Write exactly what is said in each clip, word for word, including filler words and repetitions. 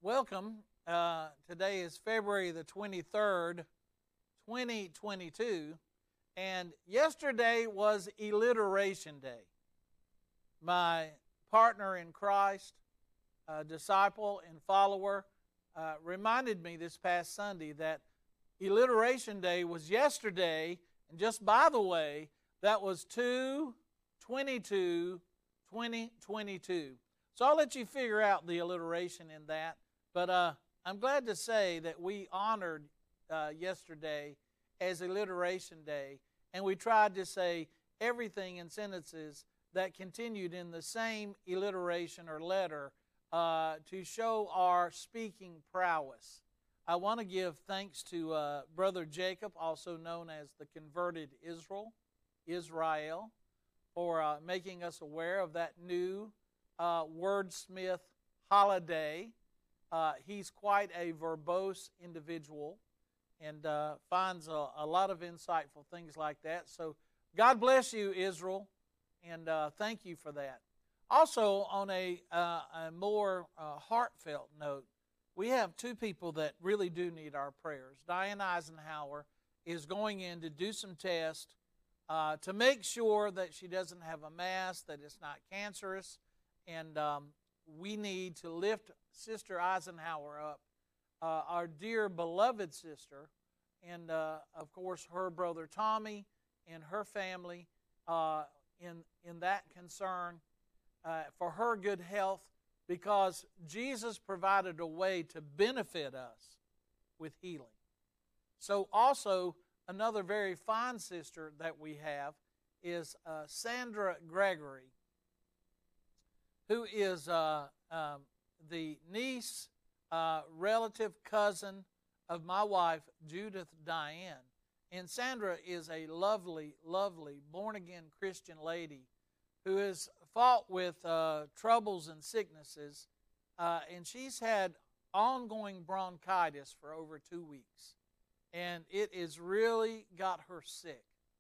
welcome. Uh, today is February the twenty-third, twenty twenty-two, and yesterday was Alliteration Day. My partner in Christ, a disciple and follower, uh, reminded me this past Sunday that Alliteration Day was yesterday, and just by the way, that was two twenty-two twenty twenty-two. So I'll let you figure out the alliteration in that. But uh, I'm glad to say that we honored uh, yesterday as Alliteration Day, and we tried to say everything in sentences that continued in the same alliteration or letter uh, to show our speaking prowess. I want to give thanks to uh, Brother Jacob, also known as the Converted Israel, Israel, for uh, making us aware of that new uh, wordsmith holiday. Uh, he's quite a verbose individual and uh, finds a, a lot of insightful things like that. So God bless you, Israel, and uh, thank you for that. Also, on a, uh, a more uh, heartfelt note, we have two people that really do need our prayers. Diane Eisenhower is going in to do some tests uh, to make sure that she doesn't have a mass, that it's not cancerous, and um, we need to lift Sister Eisenhower up, uh, our dear beloved sister, and uh, of course her brother Tommy and her family uh, in, in that concern uh, for her good health, because Jesus provided a way to benefit us with healing. So also, another very fine sister that we have is uh, Sandra Gregory, who is uh, um, the niece, uh, relative cousin of my wife, Judith Diane. And Sandra is a lovely, lovely, born-again Christian lady who has fought with uh, troubles and sicknesses, uh, and she's had ongoing bronchitis for over two weeks. And it has really got her sick.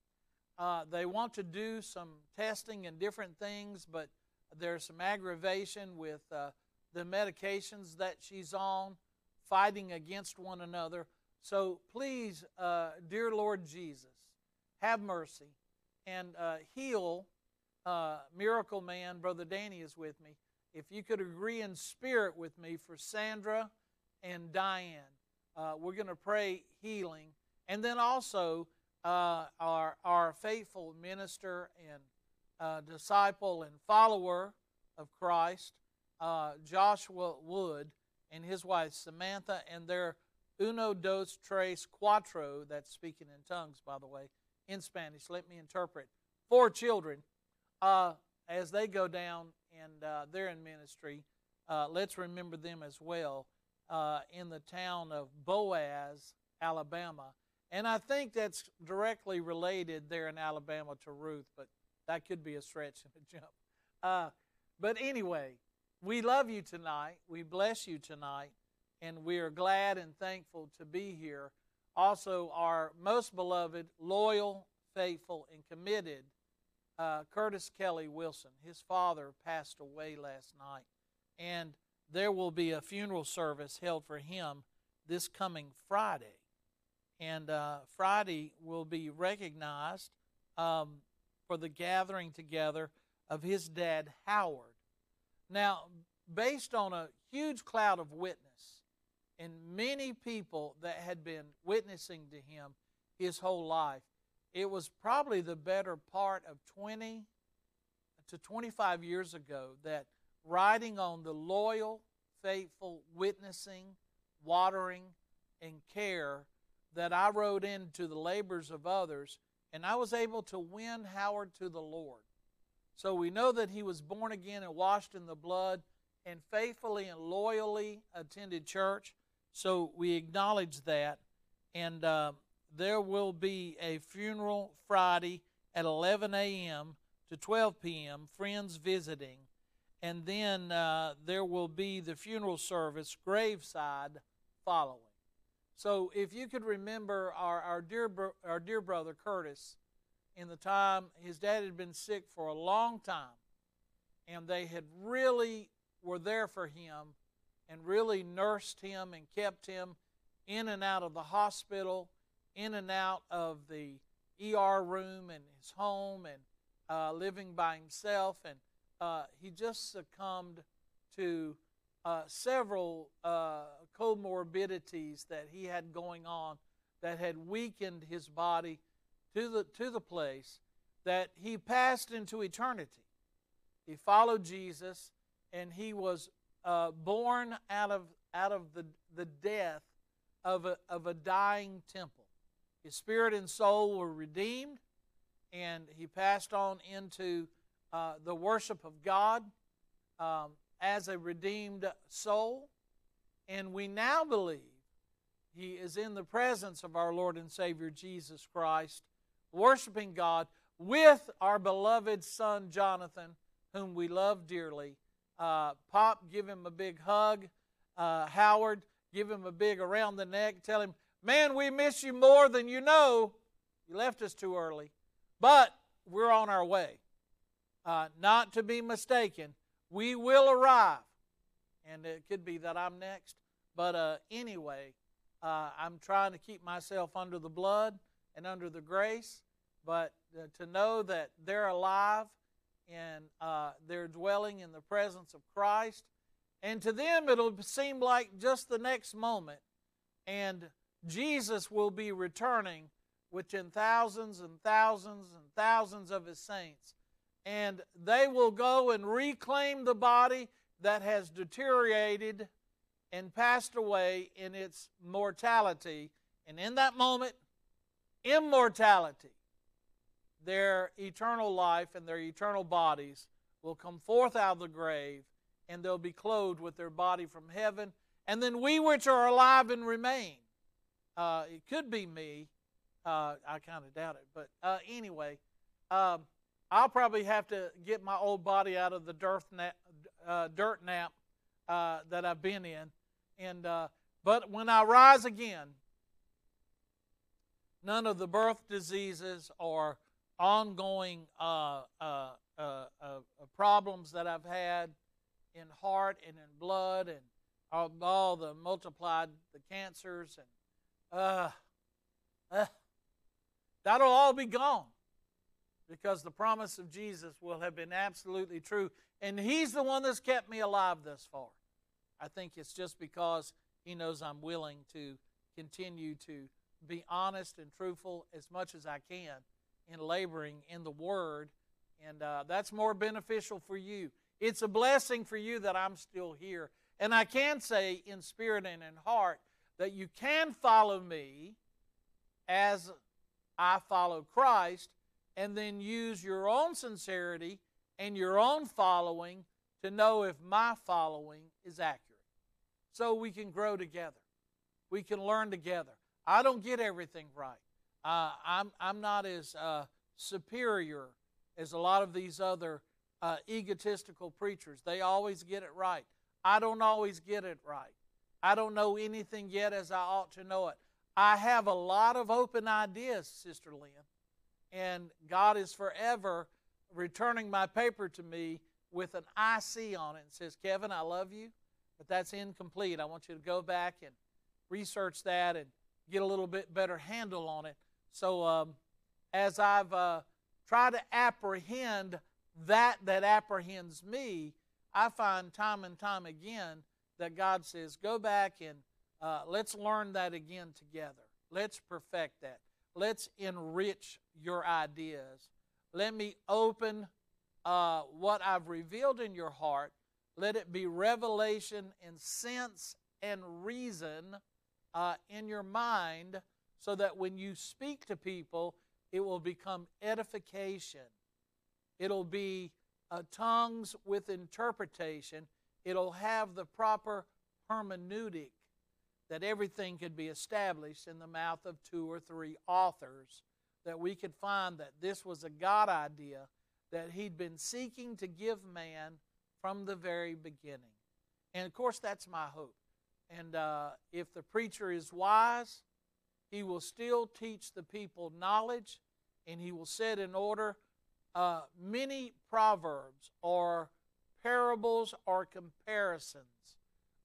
Uh, they want to do some testing and different things, but there's some aggravation with uh, the medications that she's on, fighting against one another. So please, uh, dear Lord Jesus, have mercy and uh, heal uh, Miracle Man. Brother Danny is with me. If you could agree in spirit with me for Sandra and Diane, uh, we're going to pray healing. And then also uh, our, our faithful minister and uh, disciple and follower of Christ, uh, Joshua Wood, and his wife Samantha, and their uno, dos, tres, cuatro, that's speaking in tongues, by the way, in Spanish. Let me interpret. Four children, uh, as they go down and uh, they're in ministry, uh, let's remember them as well uh, in the town of Boaz, Alabama. And I think that's directly related there in Alabama to Ruth, but that could be a stretch and a jump. Uh, but anyway, we love you tonight. We bless you tonight. And we are glad and thankful to be here. Also, our most beloved, loyal, faithful, and committed uh, Curtis Kelly Wilson. His father passed away last night. And there will be a funeral service held for him this coming Friday. And uh, Friday will be recognized um, for the gathering together of his dad, Howard. Now, based on a huge cloud of witness and many people that had been witnessing to him his whole life, it was probably the better part of twenty to twenty-five years ago that riding on the loyal, faithful witnessing, watering, and care that I rode into the labors of others, and I was able to win Howard to the Lord. So we know that he was born again and washed in the blood and faithfully and loyally attended church. So we acknowledge that. And uh, there will be a funeral Friday at eleven a.m. to twelve p.m., friends visiting. And then uh, there will be the funeral service, graveside, following. So if you could remember our, our, dear, our dear brother Curtis, in the time his dad had been sick for a long time, and they had really were there for him and really nursed him and kept him in and out of the hospital, in and out of the E R room in his home, and uh, living by himself. And uh, he just succumbed to uh, several uh, comorbidities that he had going on that had weakened his body to the, to the place that he passed into eternity. He followed Jesus, and he was uh, born out of, out of the, the death of a, of a dying temple. His spirit and soul were redeemed, and he passed on into uh, the worship of God um, as a redeemed soul. And we now believe he is in the presence of our Lord and Savior Jesus Christ, worshiping God with our beloved son Jonathan, whom we love dearly. Uh, Pop, give him a big hug. Uh, Howard, give him a big around the neck. Tell him, man, we miss you more than you know. You left us too early. But we're on our way. Uh, not to be mistaken, we will arrive. And it could be that I'm next. But uh, anyway, uh, I'm trying to keep myself under the blood and under the grace. But uh, to know that they're alive and uh, they're dwelling in the presence of Christ. And to them, it'll seem like just the next moment. And Jesus will be returning within thousands and thousands and thousands of His saints. And they will go and reclaim the body that has deteriorated and passed away in its mortality. And in that moment, immortality, their eternal life and their eternal bodies will come forth out of the grave, and they'll be clothed with their body from heaven. And then we which are alive and remain, uh, it could be me, uh, I kind of doubt it, but uh, anyway, um, I'll probably have to get my old body out of the dirt nap, uh, dirt nap uh, that I've been in. And uh, but when I rise again, none of the birth diseases or ongoing uh, uh, uh, uh, problems that I've had in heart and in blood and all, all the multiplied the cancers and uh, uh, that'll all be gone, because the promise of Jesus will have been absolutely true, and He's the one that's kept me alive thus far. I think it's just because He knows I'm willing to continue to be honest and truthful as much as I can in laboring in the Word, and uh, that's more beneficial for you. It's a blessing for you that I'm still here. And I can say in spirit and in heart that you can follow me as I follow Christ, and then use your own sincerity and your own following to know if my following is accurate. So we can grow together. We can learn together. I don't get everything right. Uh, I'm, I'm not as uh, superior as a lot of these other uh, egotistical preachers. They always get it right. I don't always get it right. I don't know anything yet as I ought to know it. I have a lot of open ideas, Sister Lynn, and God is forever returning my paper to me with an I C on it and says, Kevin, I love you, but that's incomplete. I want you to go back and research that and get a little bit better handle on it. So um, as I've uh, tried to apprehend that that apprehends me, I find time and time again that God says, go back and uh, let's learn that again together. Let's perfect that. Let's enrich your ideas. Let me open uh, what I've revealed in your heart. Let it be revelation and sense and reason uh, in your mind, so that when you speak to people, it will become edification. It'll be uh, tongues with interpretation. It'll have the proper hermeneutic, that everything could be established in the mouth of two or three authors, that we could find that this was a God idea that He'd been seeking to give man from the very beginning. And of course, that's my hope. And uh, if the preacher is wise, he will still teach the people knowledge, and he will set in order uh, many proverbs or parables or comparisons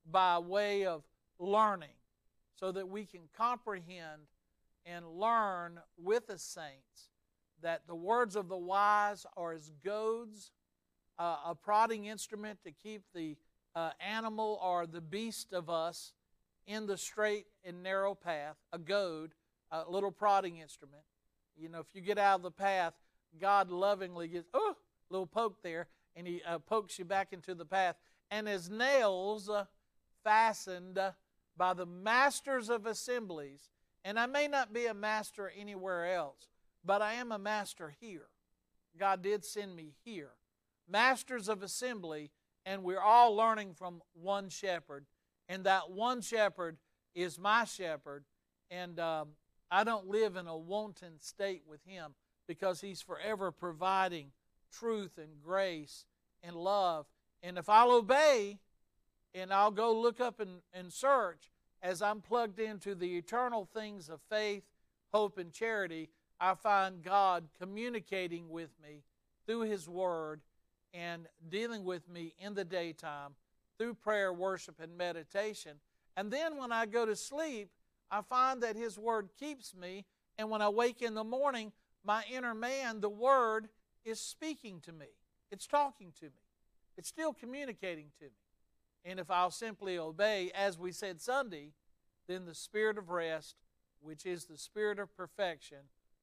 by way of learning, so that we can comprehend and learn with the saints that the words of the wise are as goads, uh, a prodding instrument to keep the uh, animal or the beast of us in the straight and narrow path, a goad, a little prodding instrument. You know, if you get out of the path, God lovingly gives, oh, a little poke there, and He uh, pokes you back into the path. And as nails uh, fastened uh, by the masters of assemblies, and I may not be a master anywhere else, but I am a master here. God did send me here. Masters of assembly, and we're all learning from one shepherd. And that one shepherd is my shepherd. And um, I don't live in a wanton state with Him, because He's forever providing truth and grace and love. And if I'll obey, and I'll go look up and, and search, as I'm plugged into the eternal things of faith, hope, and charity, I find God communicating with me through His Word and dealing with me in the daytime through prayer, worship, and meditation. And then when I go to sleep, I find that His Word keeps me, and when I wake in the morning, my inner man, the Word, is speaking to me. It's talking to me. It's still communicating to me. And if I'll simply obey, as we said Sunday, then the Spirit of rest, which is the Spirit of perfection,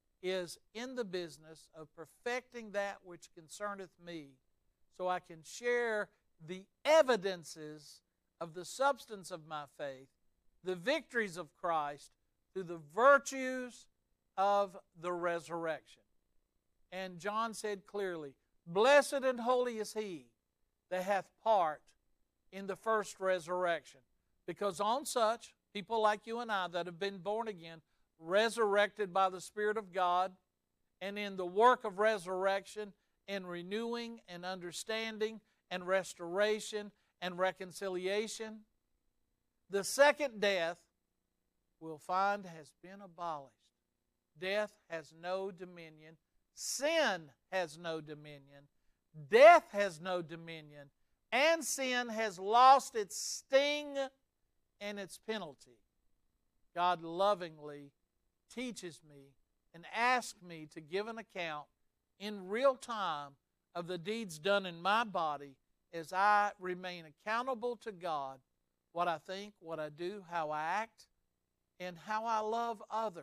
is in the business of perfecting that which concerneth me, so I can share the evidences of the substance of my faith, the victories of Christ, through the virtues of the resurrection. And John said clearly, blessed and holy is he that hath part in the first resurrection. Because on such, people like you and I that have been born again, resurrected by the Spirit of God, and in the work of resurrection and renewing and understanding and restoration and reconciliation, the second death we'll find has been abolished. Death has no dominion. Sin has no dominion. Death has no dominion. And sin has lost its sting and its penalty. God lovingly teaches me and asks me to give an account in real time of the deeds done in my body, as I remain accountable to God, what I think, what I do, how I act, and how I love others.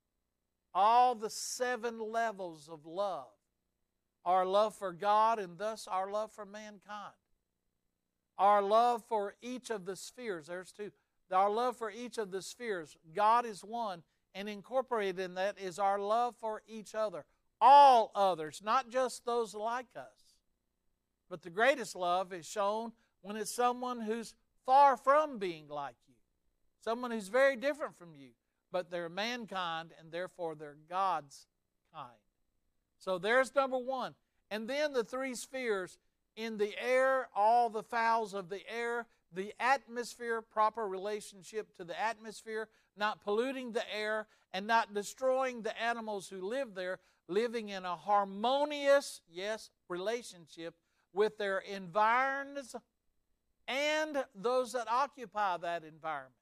All the seven levels of love. Our love for God, and thus our love for mankind. Our love for each of the spheres. There's two. Our love for each of the spheres. God is one, and incorporated in that is our love for each other. All others, not just those like us. But the greatest love is shown when it's someone who's far from being like you. Someone who's very different from you. But they're mankind, and therefore they're God's kind. So there's number one. And then the three spheres. In the air, all the fowls of the air. The atmosphere, proper relationship to the atmosphere. Not polluting the air and not destroying the animals who live there. Living in a harmonious, yes, relationship with their environs and those that occupy that environment.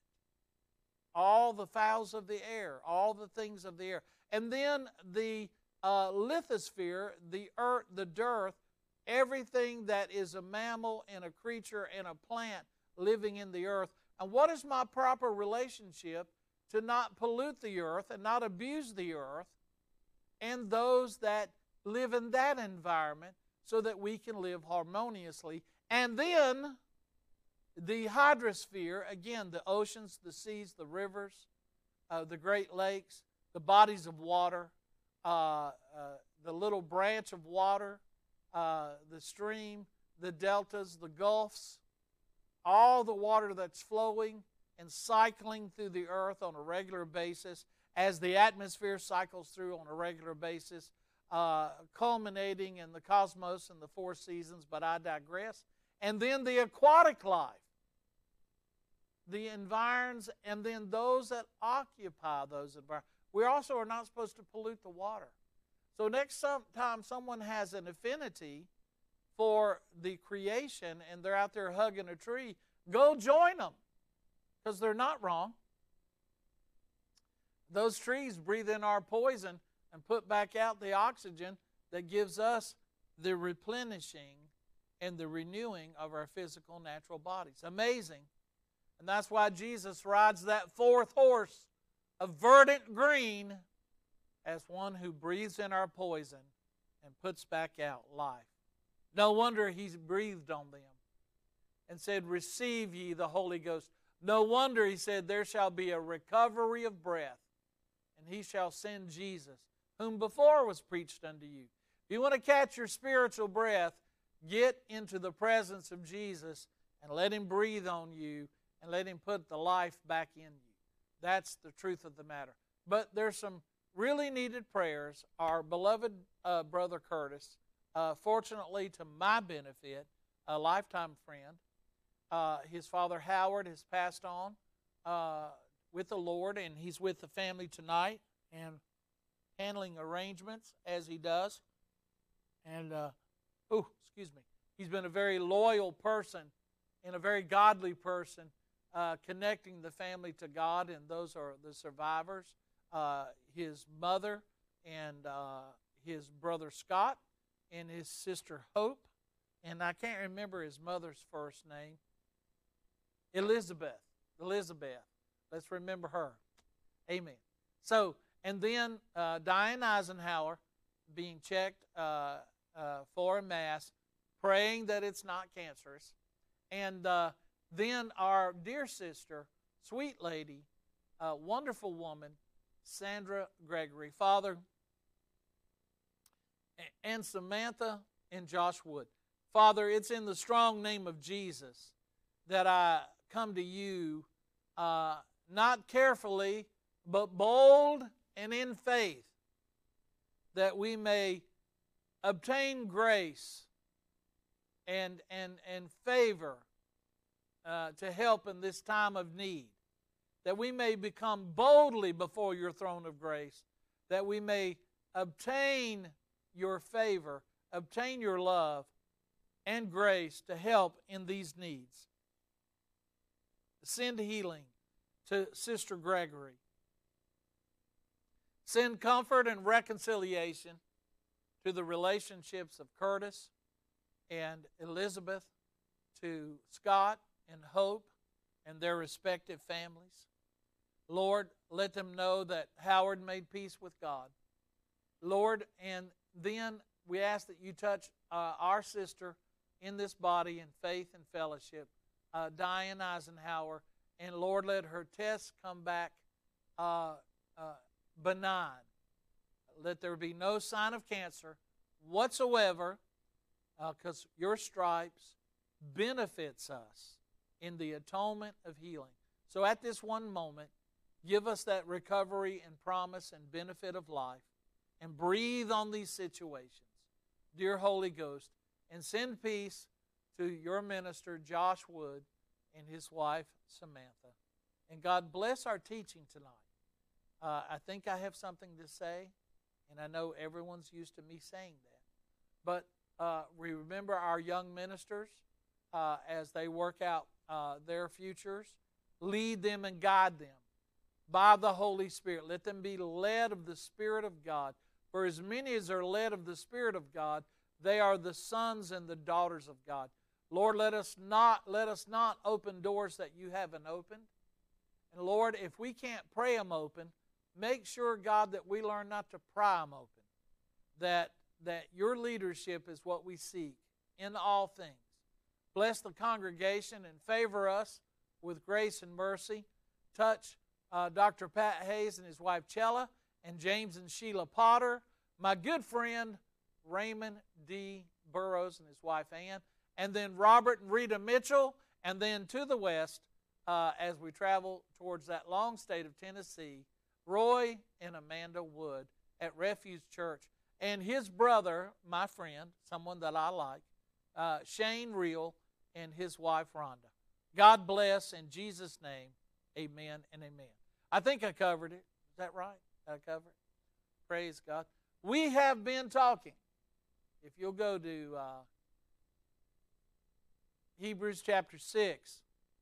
All the fowls of the air, all the things of the air. And then the uh, lithosphere, the earth, the dearth, everything that is a mammal and a creature and a plant living in the earth. And what is my proper relationship to not pollute the earth and not abuse the earth and those that live in that environment, so that we can live harmoniously? And then the hydrosphere, again, the oceans, the seas, the rivers, uh, the Great Lakes, the bodies of water, uh, uh, the little branch of water, uh, the stream, the deltas, the gulfs, all the water that's flowing and cycling through the earth on a regular basis, as the atmosphere cycles through on a regular basis, uh, culminating in the cosmos and the four seasons, but I digress. And then the aquatic life, the environs, and then those that occupy those environments. We also are not supposed to pollute the water. So next time someone has an affinity for the creation and they're out there hugging a tree, go join them, because they're not wrong. Those trees breathe in our poison and put back out the oxygen that gives us the replenishing and the renewing of our physical natural bodies. Amazing. And that's why Jesus rides that fourth horse of verdant green as one who breathes in our poison and puts back out life. No wonder He breathed on them and said, receive ye the Holy Ghost. No wonder He said, there shall be a recovery of breath, and He shall send Jesus, whom before was preached unto you. If you want to catch your spiritual breath, get into the presence of Jesus and let Him breathe on you and let Him put the life back in you. That's the truth of the matter. But there's some really needed prayers. Our beloved uh, brother Curtis, uh, fortunately to my benefit, a lifetime friend, uh, his father Howard has passed on uh, with the Lord, and he's with the family tonight and handling arrangements as he does. And, uh, oh, excuse me, he's been a very loyal person and a very godly person, uh, connecting the family to God, and those are the survivors. Uh, his mother and uh, his brother Scott and his sister Hope, and I can't remember his mother's first name. Elizabeth. Elizabeth. Let's remember her. Amen. So, and then uh, Diane Eisenhower being checked uh, uh, for a mass, praying that it's not cancerous. And uh, then our dear sister, sweet lady, uh, wonderful woman, Sandra Gregory. Father, and Samantha and Josh Wood. Father, it's in the strong name of Jesus that I come to you, uh, not carefully, but bold and in faith, that we may obtain grace and, and, and favor uh, to help in this time of need, that we may become boldly before your throne of grace, that we may obtain your favor, obtain your love and grace to help in these needs. Send healing to Sister Gregory. Send comfort and reconciliation to the relationships of Curtis and Elizabeth, to Scott and Hope and their respective families. Lord, let them know that Howard made peace with God. Lord, and then we ask that you touch uh, our sister in this body in faith and fellowship, uh, Diane Eisenhower, and Lord, let her tests come back uh, uh, benign. Let there be no sign of cancer whatsoever, because uh, your stripes benefits us in the atonement of healing. So at this one moment, give us that recovery and promise and benefit of life, and breathe on these situations, dear Holy Ghost, and send peace to your minister, Josh Wood, and his wife, Samantha. And God bless our teaching tonight. Uh, I think I have something to say, and I know everyone's used to me saying that. But uh, we remember our young ministers uh, as they work out uh, their futures. Lead them and guide them by the Holy Spirit. Let them be led of the Spirit of God. For as many as are led of the Spirit of God, they are the sons and the daughters of God. Lord, let us not, let us not open doors that you haven't opened. And Lord, if we can't pray them open, make sure, God, that we learn not to pry them open. That, that your leadership is what we seek in all things. Bless the congregation and favor us with grace and mercy. Touch uh, Doctor Pat Hayes and his wife Chella, and James and Sheila Potter, my good friend Raymond D. Burrows and his wife Ann, and then Robert and Rita Mitchell, and then to the west, uh, as we travel towards that long state of Tennessee, Roy and Amanda Wood at Refuge Church, and his brother, my friend, someone that I like, uh, Shane Reel, and his wife Rhonda. God bless, in Jesus' name, amen and amen. I think I covered it. Is that right? Did I cover it? Praise God. We have been talking. If you'll go to uh, Hebrews chapter six,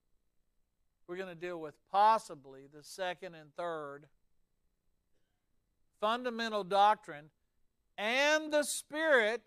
we're going to deal with possibly the second and third fundamental doctrine and the Spirit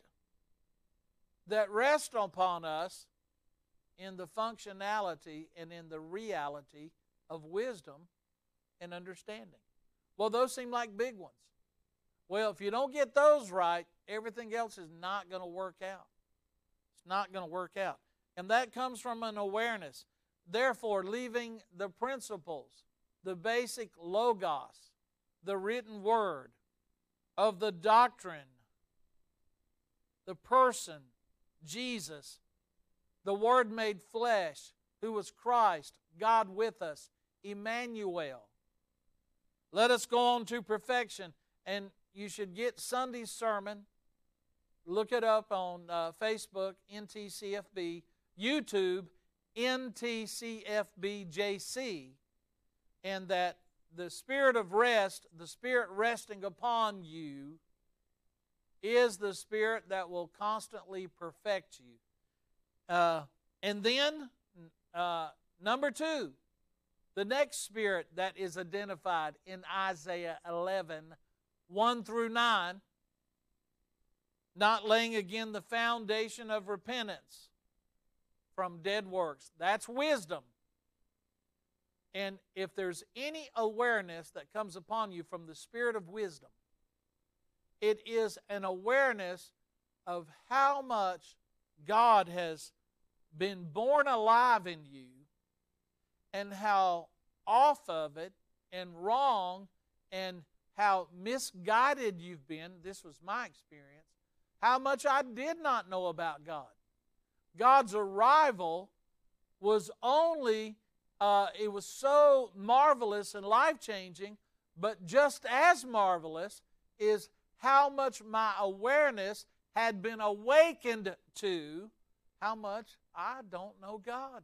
that rests upon us in the functionality and in the reality of wisdom and understanding. Well, those seem like big ones. Well, if you don't get those right, everything else is not going to work out. It's not going to work out. And that comes from an awareness. Therefore, leaving the principles, the basic logos, the written word of the doctrine, the person, Jesus, the Word made flesh, who was Christ, God with us, Emmanuel. Let us go on to perfection. And you should get Sunday's sermon. Look it up on uh, Facebook, N T C F B, YouTube, N T C F B J C, and that the spirit of rest, the Spirit resting upon you, is the Spirit that will constantly perfect you. Uh, and then, uh, number two, the next Spirit that is identified in Isaiah eleven, one through nine, not laying again the foundation of repentance from dead works. That's wisdom. And if there's any awareness that comes upon you from the Spirit of wisdom, it is an awareness of how much God has been born alive in you and how off of it and wrong and how misguided you've been. This was my experience. How much I did not know about God. God's arrival was only, uh, it was so marvelous and life-changing, but just as marvelous is how much my awareness had been awakened to how much I don't know God.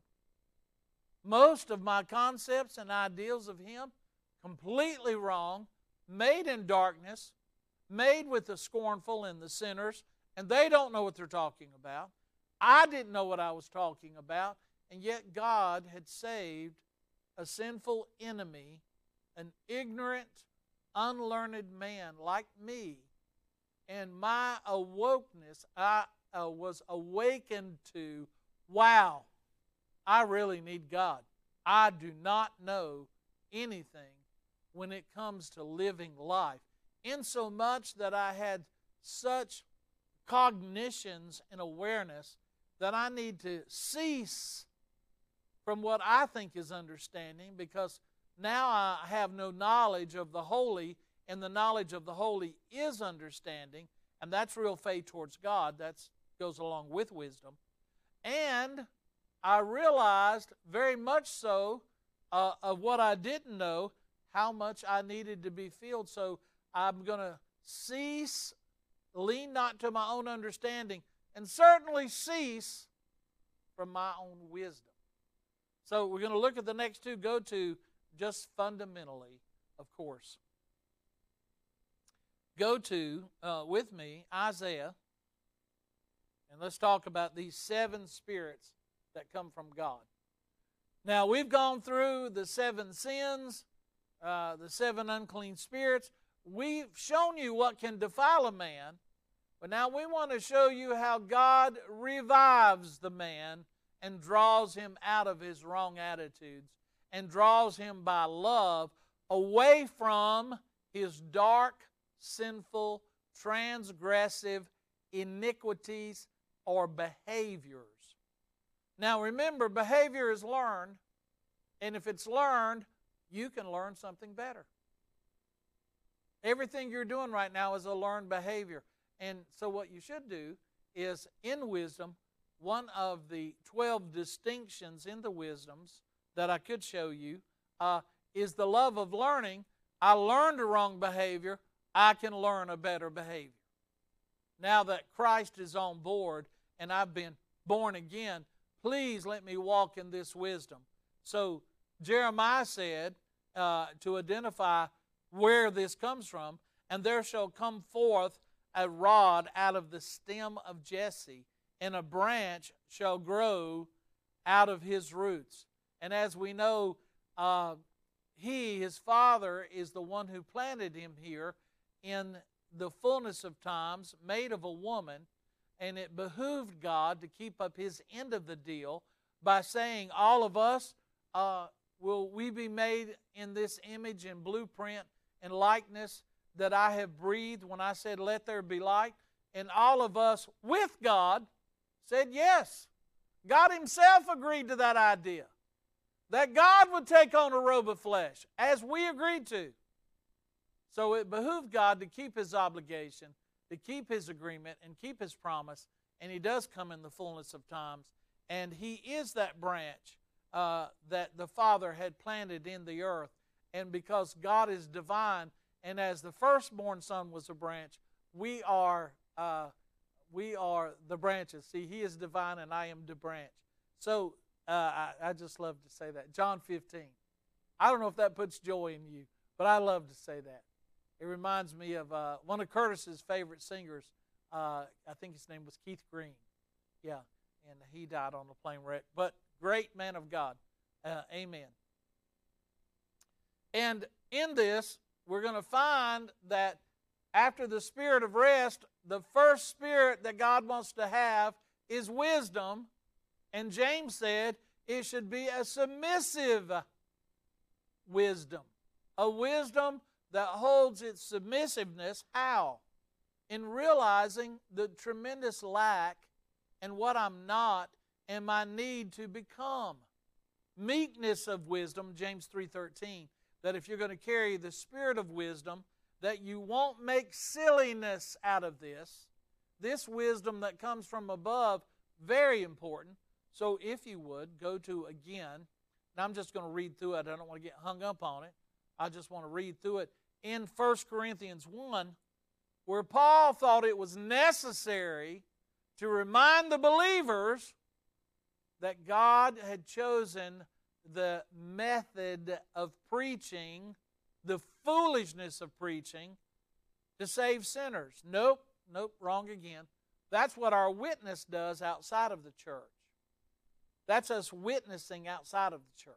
Most of my concepts and ideals of Him, completely wrong, made in darkness, made with the scornful and the sinners, and they don't know what they're talking about. I didn't know what I was talking about, and yet God had saved a sinful enemy, an ignorant, unlearned man like me, and my awokeness, I uh, was awakened to, wow, I really need God. I do not know anything when it comes to living life, insomuch that I had such cognitions and awareness that I need to cease from what I think is understanding, because now I have no knowledge of the holy, and the knowledge of the holy is understanding, and that's real faith towards God. That goes along with wisdom. And I realized very much so uh, of what I didn't know, how much I needed to be filled. So I'm going to cease, lean not to my own understanding, and certainly cease from my own wisdom. So we're going to look at the next two. Go to just fundamentally, of course. Go to, uh, with me, Isaiah, and let's talk about these seven spirits that come from God. Now, we've gone through the seven sins, uh, the seven unclean spirits. We've shown you what can defile a man, but now we want to show you how God revives the man and draws him out of his wrong attitudes and draws him by love away from his dark, sinful, transgressive iniquities or behaviors. Now remember, behavior is learned, and if it's learned, you can learn something better. Everything you're doing right now is a learned behavior. And so what you should do is, in wisdom, one of the twelve distinctions in the wisdoms that I could show you uh, is the love of learning. I learned a wrong behavior, I can learn a better behavior. Now that Christ is on board and I've been born again, please let me walk in this wisdom. So Jeremiah said uh, to identify where this comes from, and there shall come forth a rod out of the stem of Jesse, and a branch shall grow out of his roots. And as we know, uh, he, his father, is the one who planted him here in the fullness of times, made of a woman, and it behooved God to keep up his end of the deal by saying, all of us, uh, will we be made in this image and blueprint and likeness that I have breathed when I said, let there be light? And all of us, with God, said yes. God himself agreed to that idea, that God would take on a robe of flesh, as we agreed to. So it behooved God to keep his obligation, to keep his agreement, and keep his promise, and he does come in the fullness of times, and he is that branch uh, that the Father had planted in the earth. And because God is divine, and as the firstborn son was a branch, we are uh, we are the branches. See, he is divine, and I am the branch. So uh, I, I just love to say that. John fifteen. I don't know if that puts joy in you, but I love to say that. It reminds me of uh, one of Curtis's favorite singers. Uh, I think his name was Keith Green. Yeah, and he died on a plane wreck. But great man of God. Uh, amen. And in this, we're going to find that after the spirit of rest, the first spirit that God wants to have is wisdom. And James said it should be a submissive wisdom. A wisdom that holds its submissiveness. How? In realizing the tremendous lack and what I'm not and my need to become. Meekness of wisdom, James three thirteen, that if you're going to carry the spirit of wisdom, that you won't make silliness out of this. This wisdom that comes from above, very important. So if you would, go to again, and I'm just going to read through it. I don't want to get hung up on it. I just want to read through it. In First Corinthians one, where Paul thought it was necessary to remind the believers that God had chosen the method of preaching, the foolishness of preaching, to save sinners. Nope, nope, wrong again. That's what our witness does outside of the church. That's us witnessing outside of the church.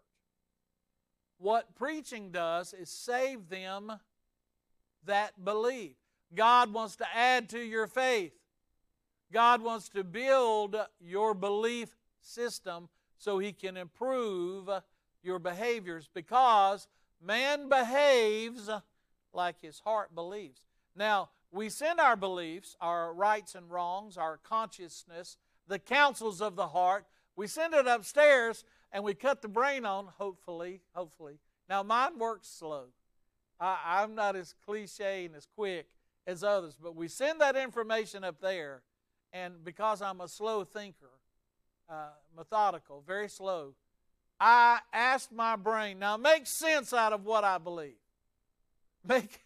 What preaching does is save them that believe. God wants to add to your faith. God wants to build your belief system so he can improve your behaviors, because man behaves like his heart believes. Now, we send our beliefs, our rights and wrongs, our consciousness, the counsels of the heart, we send it upstairs and we cut the brain on, hopefully, hopefully. Now, mine works slow. I, I'm not as cliche and as quick as others, but we send that information up there, and because I'm a slow thinker, uh, methodical, very slow, I ask my brain, now make sense out of what I believe. Make,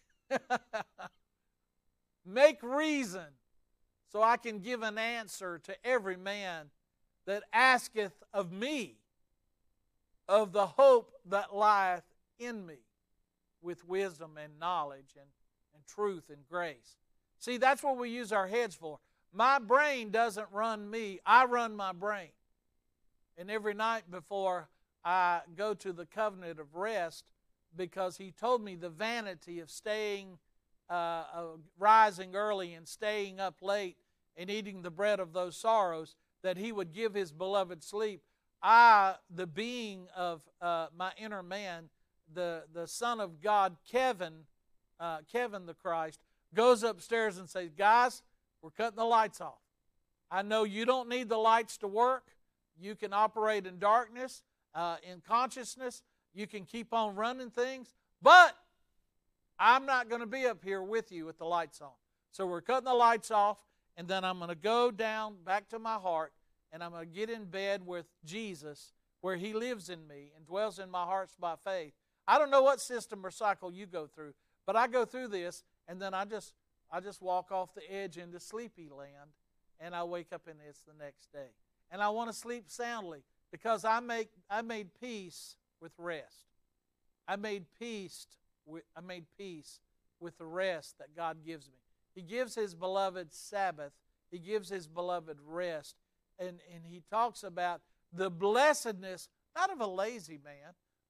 make reason so I can give an answer to every man that asketh of me of the hope that lieth in me, with wisdom and knowledge and, and truth and grace. See, that's what we use our heads for. My brain doesn't run me. I run my brain. And every night before I go to the covenant of rest, because he told me the vanity of staying, uh, uh, rising early and staying up late and eating the bread of those sorrows, that he would give his beloved sleep. I, the being of uh, my inner man, the, the Son of God, Kevin, uh, Kevin the Christ, goes upstairs and says, guys, we're cutting the lights off. I know you don't need the lights to work. You can operate in darkness, uh, in consciousness. You can keep on running things. But I'm not going to be up here with you with the lights on. So we're cutting the lights off, and then I'm going to go down back to my heart, and I'm going to get in bed with Jesus, where he lives in me and dwells in my heart by faith. I don't know what system or cycle you go through, but I go through this, and then I just I just walk off the edge into sleepy land, and I wake up and it's the next day. And I want to sleep soundly, because I make I made peace with rest. I made peace with I made peace with the rest that God gives me. He gives his beloved Sabbath. He gives his beloved rest. And, and he talks about the blessedness, not of a lazy man,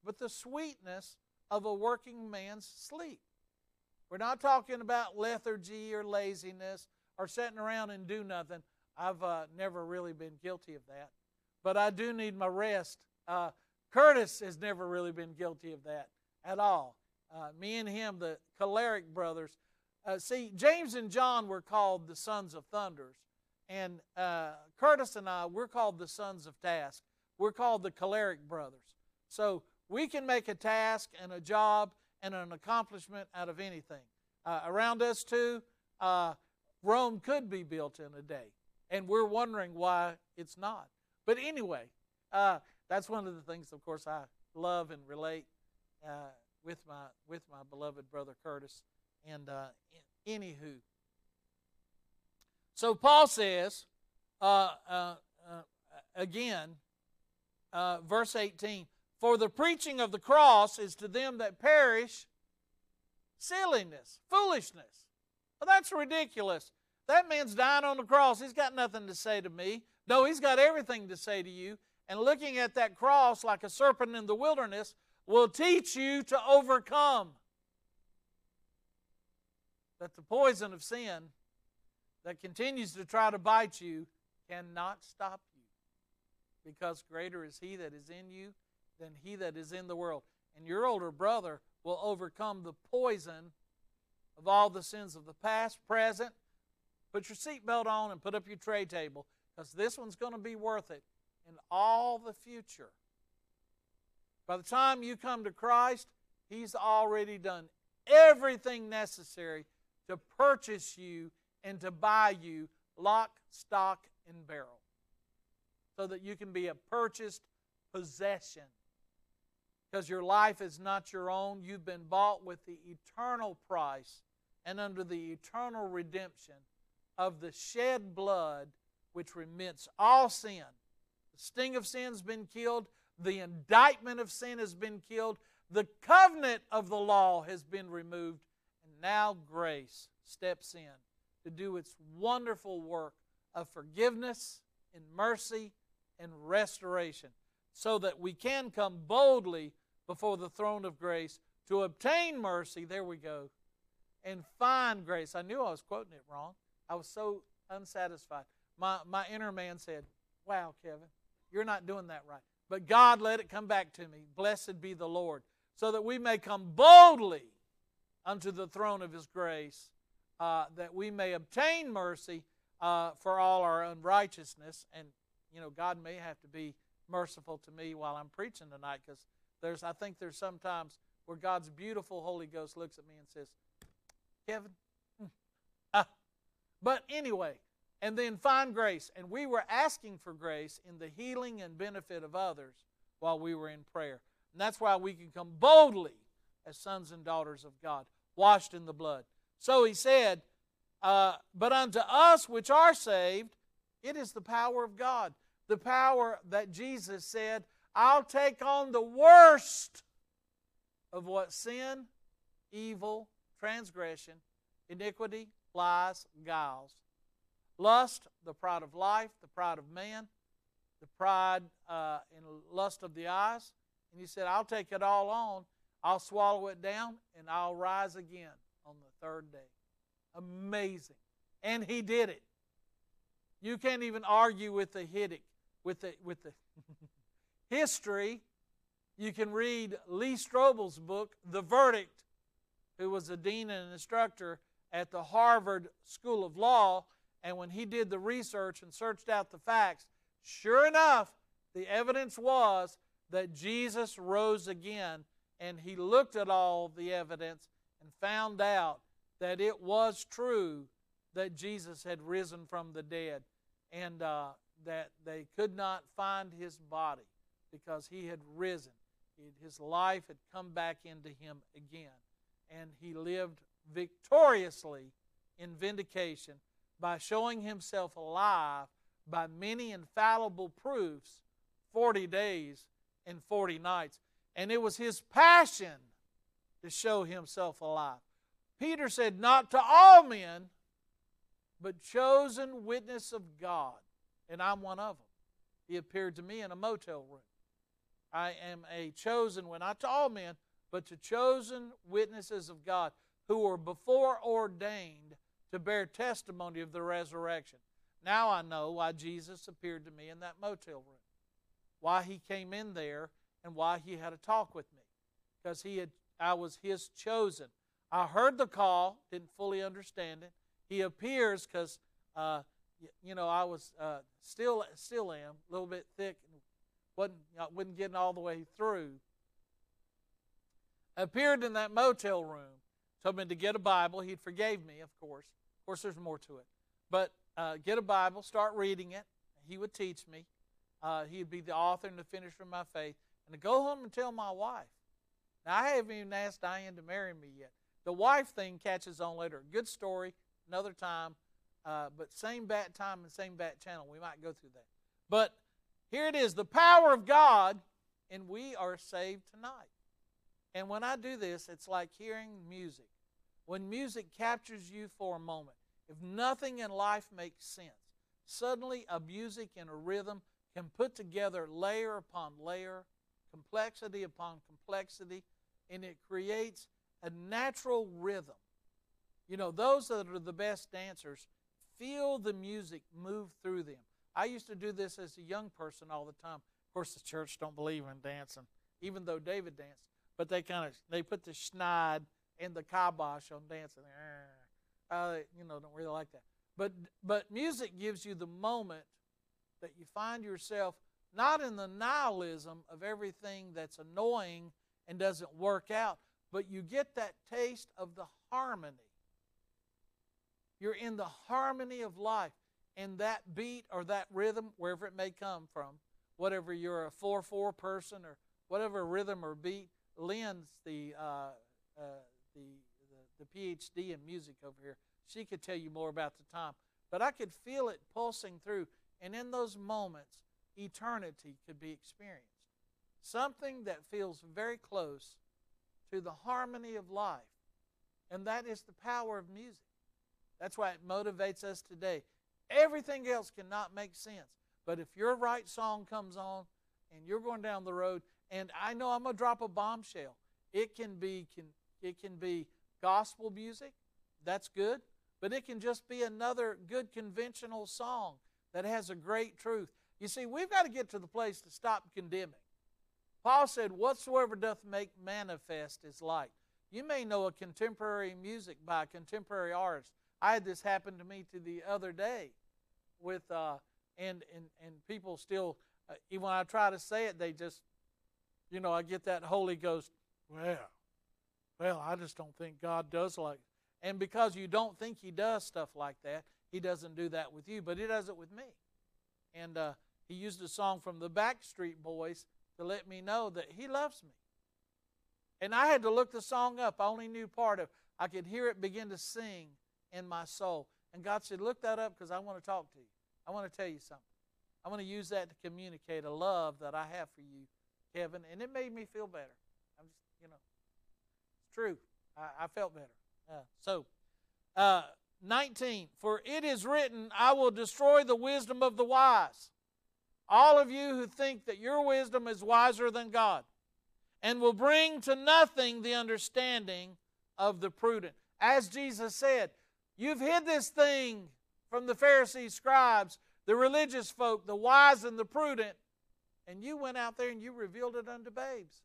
but the sweetness of a working man's sleep. We're not talking about lethargy or laziness or sitting around and do nothing. I've uh, never really been guilty of that. But I do need my rest. Uh, Curtis has never really been guilty of that at all. Uh, me and him, the choleric brothers. Uh, see, James and John were called the sons of thunders. And uh, Curtis and I, we're called the sons of task. We're called the choleric brothers. So we can make a task and a job and an accomplishment out of anything. Uh, around us too, uh, Rome could be built in a day. And we're wondering why it's not. But anyway, uh, that's one of the things, of course, I love and relate uh, with my with my beloved brother Curtis. And uh, anywho, so Paul says uh, uh, uh, again, uh, verse eighteen. For the preaching of the cross is to them that perish silliness, foolishness. Well, that's ridiculous. That man's dying on the cross. He's got nothing to say to me. No, he's got everything to say to you. And looking at that cross like a serpent in the wilderness will teach you to overcome. That the poison of sin that continues to try to bite you cannot stop you. Because greater is He that is in you than he that is in the world. And your older brother will overcome the poison of all the sins of the past, present. Put your seatbelt on and put up your tray table, because this one's going to be worth it in all the future. By the time you come to Christ, He's already done everything necessary to purchase you and to buy you lock, stock, and barrel, so that you can be a purchased possession. Because your life is not your own. You've been bought with the eternal price and under the eternal redemption of the shed blood which remits all sin. The sting of sin has been killed. The indictment of sin has been killed. The covenant of the law has been removed. And now grace steps in to do its wonderful work of forgiveness and mercy and restoration, so that we can come boldly before the throne of grace to obtain mercy, there we go, and find grace. I knew I was quoting it wrong. I was so unsatisfied. My, my inner man said, wow, Kevin, you're not doing that right. But God let it come back to me. Blessed be the Lord, so that we may come boldly unto the throne of His grace, uh, that we may obtain mercy uh, for all our unrighteousness. And, you know, God may have to be merciful to me while I'm preaching tonight, because there's, I think there's sometimes where God's beautiful Holy Ghost looks at me and says, Kevin, hmm, ah. But anyway, and then find grace. And we were asking for grace in the healing and benefit of others while we were in prayer. And that's why we can come boldly as sons and daughters of God, washed in the blood. So he said, uh, but unto us which are saved, it is the power of God. The power that Jesus said, I'll take on the worst of what sin, evil, transgression, iniquity, lies, guiles, lust, the pride of life, the pride of man, the pride uh, and lust of the eyes. And He said, I'll take it all on, I'll swallow it down, and I'll rise again on the third day. Amazing. And He did it. You can't even argue with the Hiddick, with the with the history. You can read Lee Strobel's book, The Verdict, who was a dean and an instructor at the Harvard School of Law, and when he did the research and searched out the facts, sure enough, the evidence was that Jesus rose again, and he looked at all the evidence and found out that it was true that Jesus had risen from the dead, and uh, that they could not find His body because He had risen. His life had come back into Him again, and He lived victoriously in vindication by showing Himself alive by many infallible proofs, forty days and forty nights. And it was His passion to show Himself alive. Peter said, not to all men, but chosen witness of God. And I'm one of them. He appeared to me in a motel room. I am a chosen one, not to all men, but to chosen witnesses of God who were before ordained to bear testimony of the resurrection. Now I know why Jesus appeared to me in that motel room, why he came in there, and why he had a talk with me, because he had, I was his chosen. I heard the call, didn't fully understand it. He appears because, uh, you know, I was uh, still still am a little bit thick, and wasn't wasn't getting all the way through. I appeared in that motel room, told me to get a Bible. He forgave me, of course. Of course, there's more to it. But uh, get a Bible, start reading it. He would teach me. Uh, he'd be the author and the finisher of my faith. And to go home and tell my wife. Now, I haven't even asked Diane to marry me yet. The wife thing catches on later. Good story, another time. Uh, but same bat time and same bat channel. We might go through that. But here it is, the power of God, and we are saved tonight. And when I do this, it's like hearing music. When music captures you for a moment, if nothing in life makes sense, suddenly a music and a rhythm can put together layer upon layer, complexity upon complexity, and it creates a natural rhythm. You know, those that are the best dancers feel the music move through them. I used to do this as a young person all the time. Of course, the church don't believe in dancing, even though David danced. But they kind of, they put the schneid and the kibosh on dancing. Uh, you know, don't really like that. But, but music gives you the moment that you find yourself not in the nihilism of everything that's annoying and doesn't work out, but you get that taste of the harmony. You're in the harmony of life. And that beat or that rhythm, wherever it may come from, whatever you're a four four person or whatever rhythm or beat, Lynn's the, uh, uh, the, the, the P H D in music over here. She could tell you more about the time. But I could feel it pulsing through. And in those moments, eternity could be experienced. Something that feels very close to the harmony of life. And that is the power of music. That's why it motivates us today. Everything else cannot make sense. But if your right song comes on and you're going down the road, and I know I'm going to drop a bombshell. It can be can, it can be gospel music. That's good. But it can just be another good conventional song that has a great truth. You see, we've got to get to the place to stop condemning. Paul said, whatsoever doth make manifest is light. You may know a contemporary music by a contemporary artist. I had this happen to me to the other day with, uh, and, and, and people still, uh, even when I try to say it, they just, you know, I get that Holy Ghost, well, well, I just don't think God does like, and because you don't think He does stuff like that, He doesn't do that with you, but He does it with me. And uh, He used a song from the Backstreet Boys to let me know that He loves me. And I had to look the song up. I only knew part of it. I could hear it begin to sing in my soul. And God said, look that up because I want to talk to you. I want to tell you something. I want to use that to communicate a love that I have for you, Kevin. And it made me feel better. I'm just, you know, it's true. I, I felt better. Uh, so, uh, nineteen, for it is written, I will destroy the wisdom of the wise. All of you who think that your wisdom is wiser than God, and will bring to nothing the understanding of the prudent. As Jesus said, you've hid this thing from the Pharisees, scribes, the religious folk, the wise and the prudent, and you went out there and you revealed it unto babes.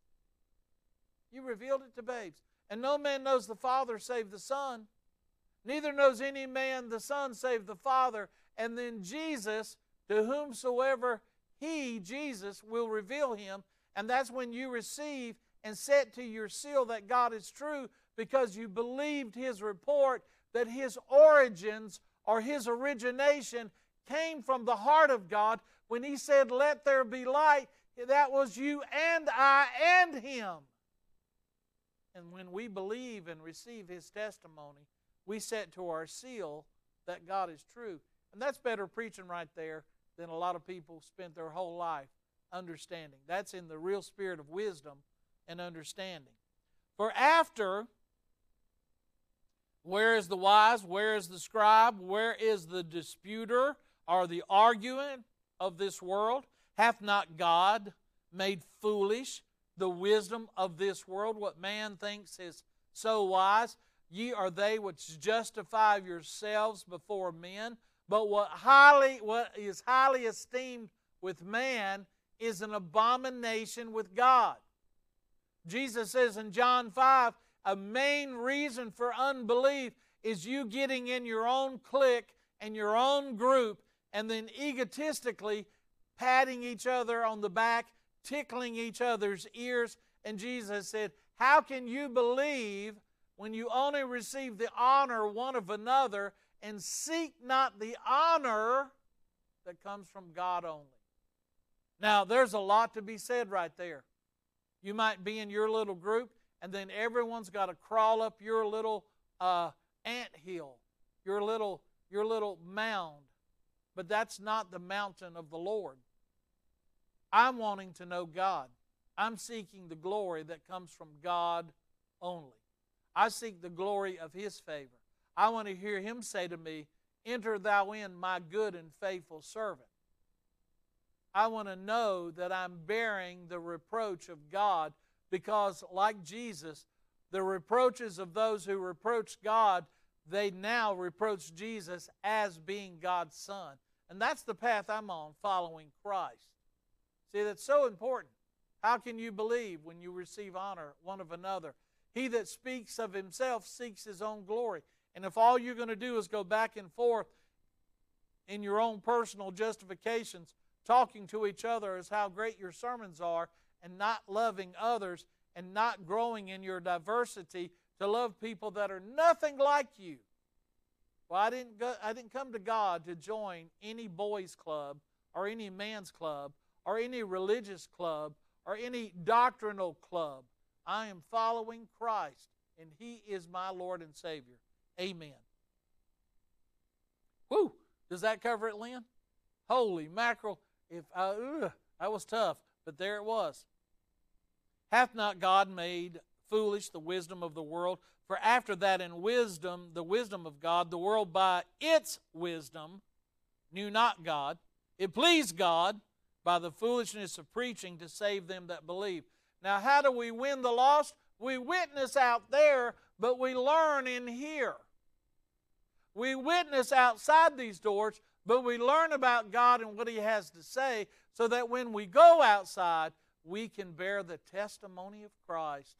You revealed it to babes. And no man knows the Father save the Son. Neither knows any man the Son save the Father. And then Jesus, to whomsoever He, Jesus, will reveal Him. And that's when you receive and set to your seal that God is true, because you believed His report that His origins or His origination came from the heart of God. When He said, let there be light, that was you and I and Him. And when we believe and receive His testimony, we set to our seal that God is true. And that's better preaching right there than a lot of people spent their whole life understanding. That's in the real spirit of wisdom and understanding. For after, where is the wise? Where is the scribe? Where is the disputer or the argument of this world? Hath not God made foolish the wisdom of this world, what man thinks is so wise. Ye are they which justify yourselves before men, but what highly what is highly esteemed with man is an abomination with God. Jesus says in John five, a main reason for unbelief is you getting in your own clique and your own group and then egotistically patting each other on the back, tickling each other's ears. And Jesus said, how can you believe when you only receive the honor one of another and seek not the honor that comes from God only? Now, there's a lot to be said right there. You might be in your little group, and then everyone's got to crawl up your little uh, anthill, your little, your little mound. But that's not the mountain of the Lord. I'm wanting to know God. I'm seeking the glory that comes from God only. I seek the glory of His favor. I want to hear Him say to me, enter thou in, my good and faithful servant. I want to know that I'm bearing the reproach of God, because like Jesus, the reproaches of those who reproach God, they now reproach Jesus as being God's Son. And that's the path I'm on, following Christ. See, that's so important. How can you believe when you receive honor one of another? He that speaks of himself seeks his own glory. And if all you're going to do is go back and forth in your own personal justifications, talking to each other as how great your sermons are, and not loving others, and not growing in your diversity to love people that are nothing like you. Well, I didn't go, I didn't come to God to join any boys' club or any man's club or any religious club or any doctrinal club. I am following Christ, and He is my Lord and Savior. Amen. Whew! Does that cover it, Lynn? Holy mackerel. If I, ugh, that was tough, but there it was. Hath not God made foolish the wisdom of the world? For after that in wisdom, the wisdom of God, the world by its wisdom knew not God. It pleased God by the foolishness of preaching to save them that believe. Now, how do we win the lost? We witness out there, but we learn in here. We witness outside these doors, but we learn about God and what He has to say, so that when we go outside, we can bear the testimony of Christ.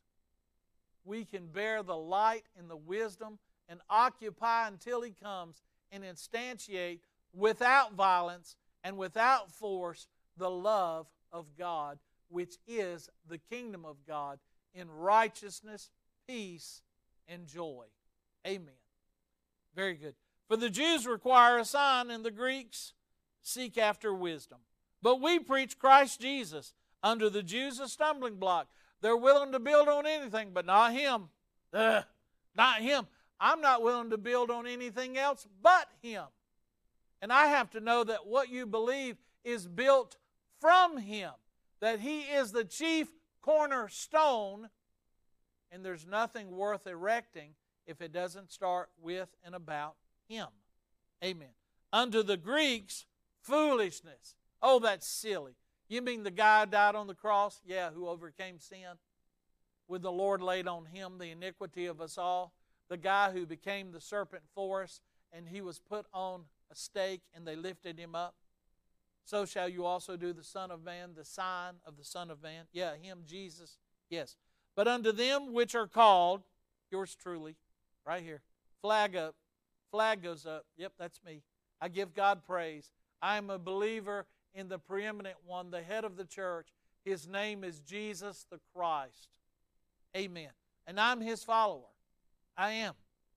We can bear the light and the wisdom and occupy until He comes and instantiate without violence and without force the love of God, which is the kingdom of God in righteousness, peace, and joy. Amen. Very good. For the Jews require a sign, and the Greeks seek after wisdom. But we preach Christ Jesus, unto the Jews a stumbling block. They're willing to build on anything, but not Him. Ugh, not Him. I'm not willing to build on anything else but Him. And I have to know that what you believe is built from Him, that He is the chief cornerstone, and there's nothing worth erecting if it doesn't start with and about Him. Amen. Unto the Greeks, foolishness. Oh, that's silly. You mean the guy who died on the cross? Yeah, who overcame sin? With the Lord laid on Him the iniquity of us all. The guy who became the serpent for us, and He was put on a stake, and they lifted Him up. So shall you also do the Son of Man, the sign of the Son of Man. Yeah, Him, Jesus. Yes. But unto them which are called, yours truly, right here, flag up. Flag goes up. Yep, that's me. I give God praise. I am a believer in the preeminent one, the head of the church. His name is Jesus the Christ. Amen. And I'm His follower. I am.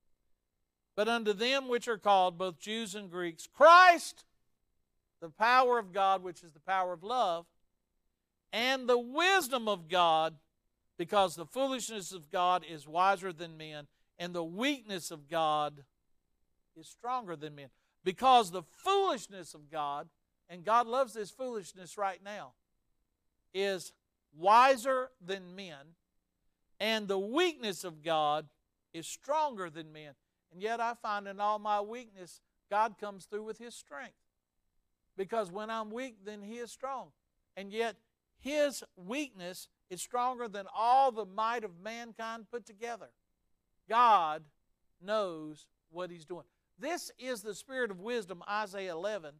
But unto them which are called, both Jews and Greeks, Christ, the power of God, which is the power of love, and the wisdom of God, because the foolishness of God is wiser than men, and the weakness of God is stronger than men. Because the foolishness of God, and God loves this foolishness right now, is wiser than men, and the weakness of God is stronger than men. And yet I find in all my weakness, God comes through with His strength. Because when I'm weak, then He is strong. And yet His weakness is stronger than all the might of mankind put together. God knows what He's doing. This is the spirit of wisdom, Isaiah eleven.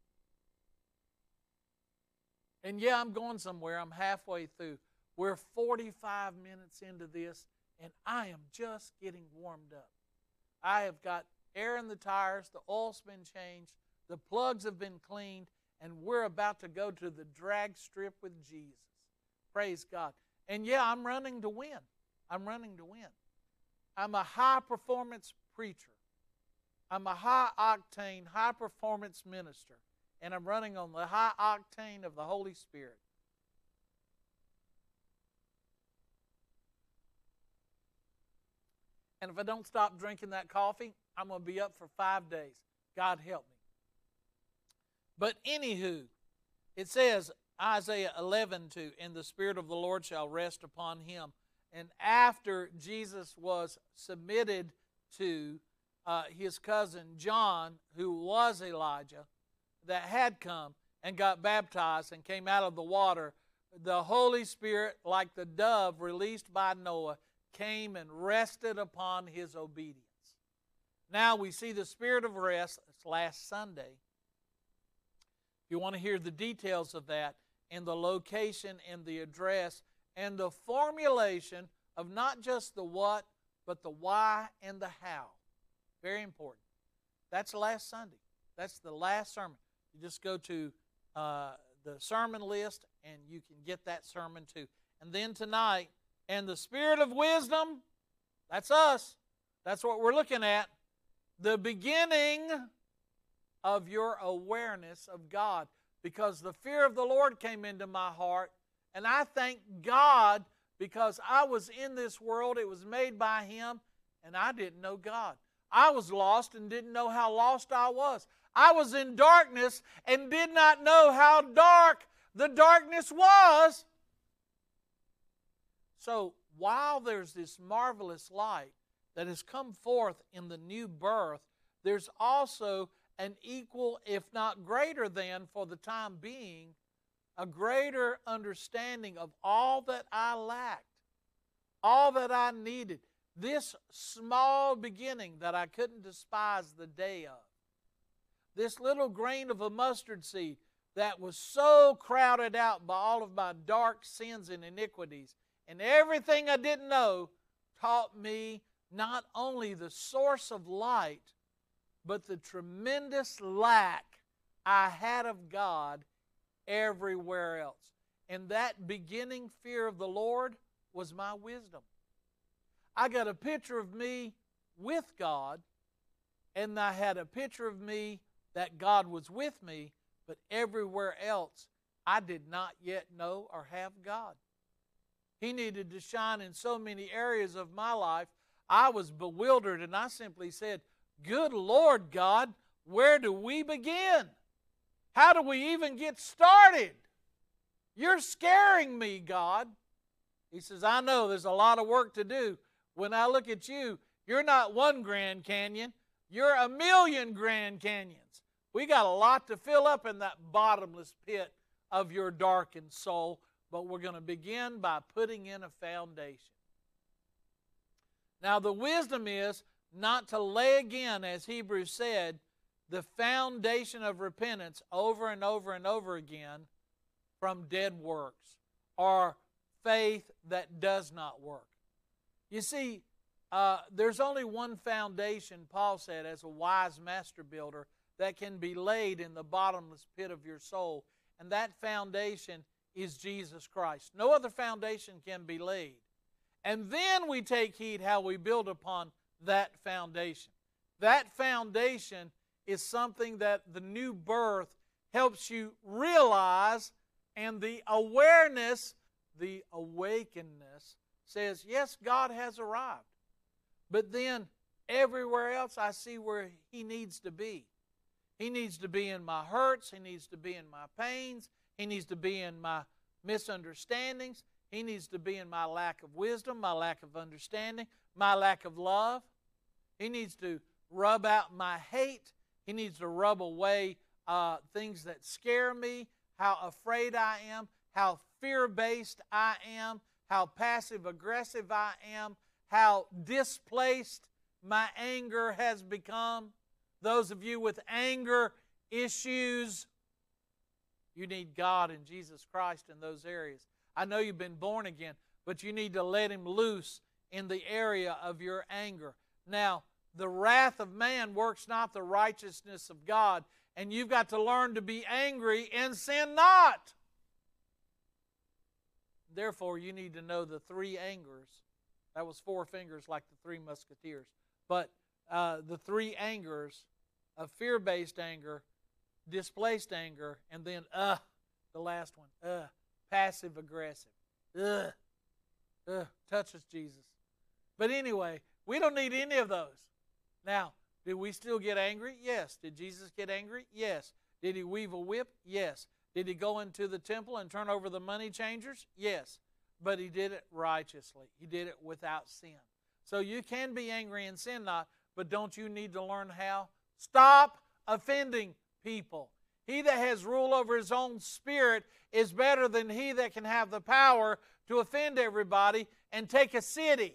And yeah, I'm going somewhere. I'm halfway through. We're forty-five minutes into this, and I am just getting warmed up. I have got air in the tires, the oil's been changed, the plugs have been cleaned, and we're about to go to the drag strip with Jesus. Praise God. And yeah, I'm running to win. I'm running to win. I'm a high-performance preacher. I'm a high-octane, high-performance minister. And I'm running on the high octane of the Holy Spirit. And if I don't stop drinking that coffee, I'm going to be up for five days. God help me. But anywho, it says, Isaiah eleven two, and the Spirit of the Lord shall rest upon him. And after Jesus was submitted to uh, his cousin John, who was Elijah, that had come and got baptized and came out of the water, the Holy Spirit, like the dove released by Noah, came and rested upon his obedience. Now we see the spirit of rest. It's last Sunday. If you want to hear the details of that and the location and the address and the formulation of not just the what, but the why and the how. Very important. That's last Sunday. That's the last sermon. You just go to uh, the sermon list and you can get that sermon too. And then tonight, and the spirit of wisdom, that's us. That's what we're looking at. The beginning of your awareness of God. Because the fear of the Lord came into my heart. And I thank God because I was in this world. It was made by Him. And I didn't know God. I was lost and didn't know how lost I was. I was in darkness and did not know how dark the darkness was. So while there's this marvelous light that has come forth in the new birth, there's also an equal, if not greater than, for the time being, a greater understanding of all that I lacked, all that I needed. This small beginning that I couldn't despise the day of. This little grain of a mustard seed that was so crowded out by all of my dark sins and iniquities and everything I didn't know taught me not only the source of light, but the tremendous lack I had of God everywhere else. And that beginning fear of the Lord was my wisdom. I got a picture of me with God, and I had a picture of me that God was with me, but everywhere else I did not yet know or have God. He needed to shine in so many areas of my life. I was bewildered, and I simply said, "Good Lord God, where do we begin? How do we even get started? You're scaring me, God." He says, "I know there's a lot of work to do. When I look at you, you're not one Grand Canyon. You're a million Grand Canyons. We got a lot to fill up in that bottomless pit of your darkened soul, but we're going to begin by putting in a foundation." Now, the wisdom is not to lay again, as Hebrews said, the foundation of repentance over and over and over again from dead works or faith that does not work. You see, uh, there's only one foundation, Paul said, as a wise master builder, that can be laid in the bottomless pit of your soul, and that foundation is Jesus Christ. No other foundation can be laid. And then we take heed how we build upon that foundation. That foundation is something that the new birth helps you realize, and the awareness, the awakenedness says, yes, God has arrived. But then everywhere else I see where He needs to be. He needs to be in my hurts. He needs to be in my pains. He needs to be in my misunderstandings. He needs to be in my lack of wisdom, my lack of understanding, my lack of love. He needs to rub out my hate. He needs to rub away uh, things that scare me, how afraid I am, how fear-based I am, how passive-aggressive I am, how displaced my anger has become. Those of you with anger issues, you need God and Jesus Christ in those areas. I know you've been born again, but you need to let Him loose in the area of your anger. Now, the wrath of man works not the righteousness of God, and you've got to learn to be angry and sin not. Therefore, you need to know the three angers. That was four fingers like the three musketeers. But uh, the three angers of fear-based anger, displaced anger, and then, uh, the last one, uh, passive-aggressive. Ugh, ugh, touches Jesus. But anyway, we don't need any of those. Now, did we still get angry? Yes. Did Jesus get angry? Yes. Did He weave a whip? Yes. Did He go into the temple and turn over the money changers? Yes. But He did it righteously. He did it without sin. So you can be angry and sin not, but don't you need to learn how? Stop offending people. He that has rule over his own spirit is better than he that can have the power to offend everybody and take a city.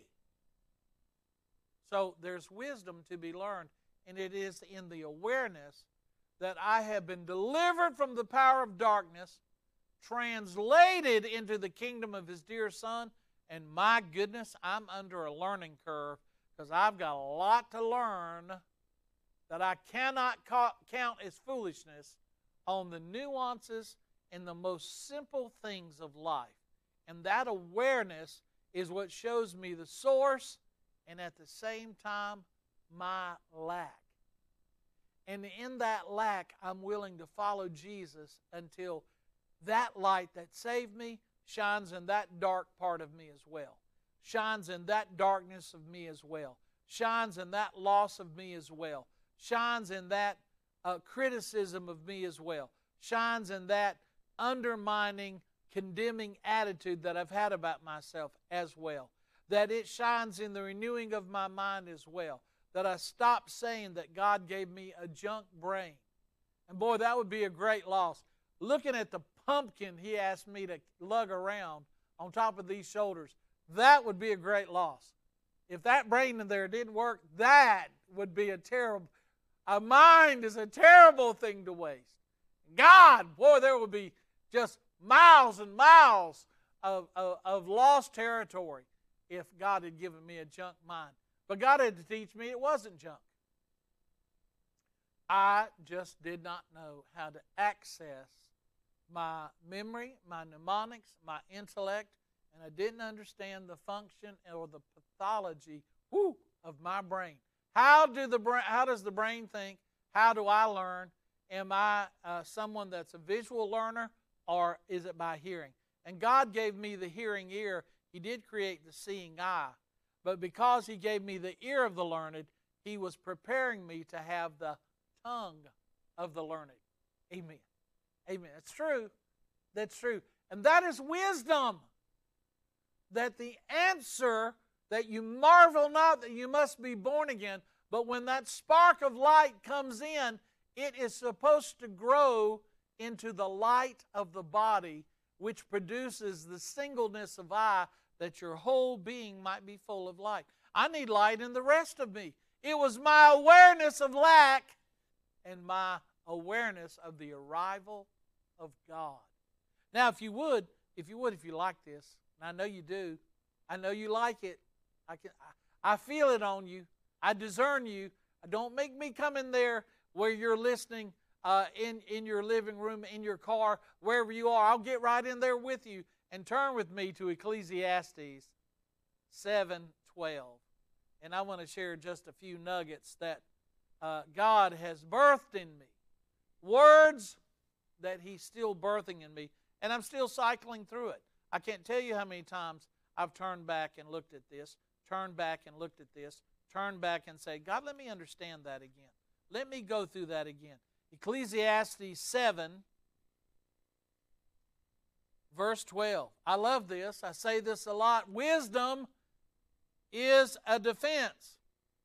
So there's wisdom to be learned, and it is in the awareness that I have been delivered from the power of darkness, translated into the kingdom of His dear Son, and my goodness, I'm under a learning curve because I've got a lot to learn that I cannot count as foolishness on the nuances and the most simple things of life. And that awareness is what shows me the source and at the same time my lack. And in that lack, I'm willing to follow Jesus until that light that saved me shines in that dark part of me as well. Shines in that darkness of me as well. Shines in that loss of me as well. Shines in that uh, criticism of me as well. Shines in that undermining, condemning attitude that I've had about myself as well. That it shines in the renewing of my mind as well. That I stop saying that God gave me a junk brain. And boy, that would be a great loss. Looking at the pumpkin He asked me to lug around on top of these shoulders, that would be a great loss. If that brain in there didn't work, that would be a terrible, a mind is a terrible thing to waste. God, boy, there would be just miles and miles of, of, of lost territory if God had given me a junk mind. But God had to teach me it wasn't junk. I just did not know how to access my memory, my mnemonics, my intellect, and I didn't understand the function or the pathology whoo, of my brain. How do the brain? How does the brain think? How do I learn? Am I uh, someone that's a visual learner, or is it by hearing? And God gave me the hearing ear. He did create the seeing eye. But because He gave me the ear of the learned, He was preparing me to have the tongue of the learned. Amen. Amen. It's true. That's true. And that is wisdom. That the answer, that you marvel not that you must be born again, but when that spark of light comes in, it is supposed to grow into the light of the body, which produces the singleness of eye, that your whole being might be full of light. I need light in the rest of me. It was my awareness of lack and my awareness of the arrival of God. Now, if you would, if you would, if you like this, and I know you do, I know you like it. I can, I, I feel it on you. I discern you. Don't make me come in there where you're listening uh, in in your living room, in your car, wherever you are. I'll get right in there with you. And turn with me to Ecclesiastes seven twelve. And I want to share just a few nuggets that uh, God has birthed in me. Words that He's still birthing in me. And I'm still cycling through it. I can't tell you how many times I've turned back and looked at this, turned back and looked at this, turned back and said, God, let me understand that again. Let me go through that again. Ecclesiastes seven verse twelve. I love this. I say this a lot. Wisdom is a defense.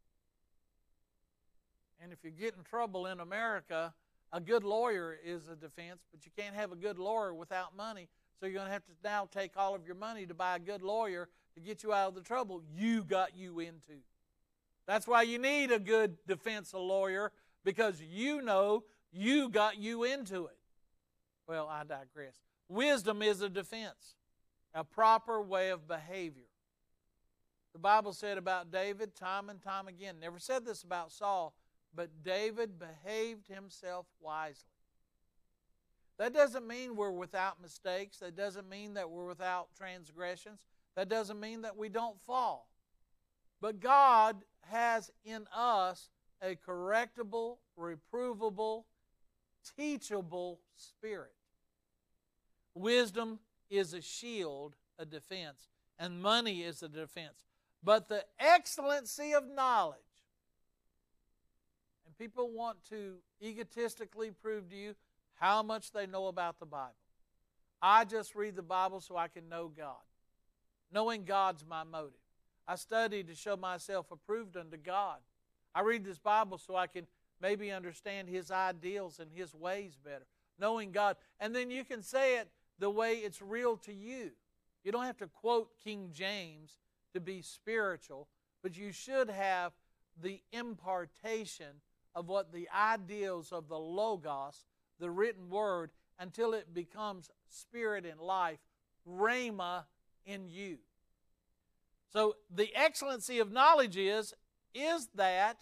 And if you get in trouble in America, a good lawyer is a defense, but you can't have a good lawyer without money. So you're going to have to now take all of your money to buy a good lawyer to get you out of the trouble you got you into. That's why you need a good defense lawyer, because you know you got you into it. Well, I digress. Wisdom is a defense, a proper way of behavior. The Bible said about David time and time again, never said this about Saul, but David behaved himself wisely. That doesn't mean we're without mistakes. That doesn't mean that we're without transgressions. That doesn't mean that we don't fall. But God has in us a correctable, reprovable, teachable spirit. Wisdom is a shield, a defense, and money is a defense. But the excellency of knowledge, and people want to egotistically prove to you how much they know about the Bible. I just read the Bible so I can know God. Knowing God's my motive. I study to show myself approved unto God. I read this Bible so I can maybe understand His ideals and His ways better. Knowing God. And then you can say it the way it's real to you. You don't have to quote King James to be spiritual, but you should have the impartation of what the ideals of the Logos, the written word, until it becomes spirit and life, rhema in you. So the excellency of knowledge is, is that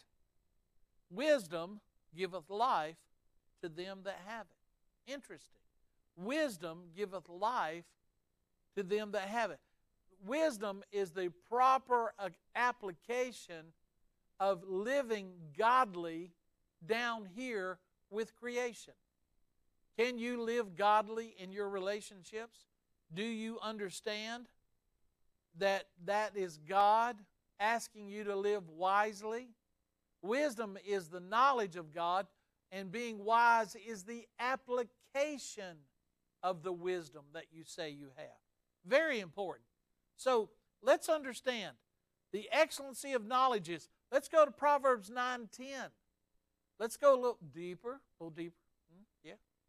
wisdom giveth life to them that have it. Interesting. Wisdom giveth life to them that have it. Wisdom is the proper application of living godly down here with creation. Can you live godly in your relationships? Do you understand that that is God asking you to live wisely? Wisdom is the knowledge of God, and being wise is the application of the wisdom that you say you have. Very important. So let's understand the excellency of knowledge is, let's go to Proverbs nine ten. Let's go a little deeper, a little deeper. Hmm? Yeah.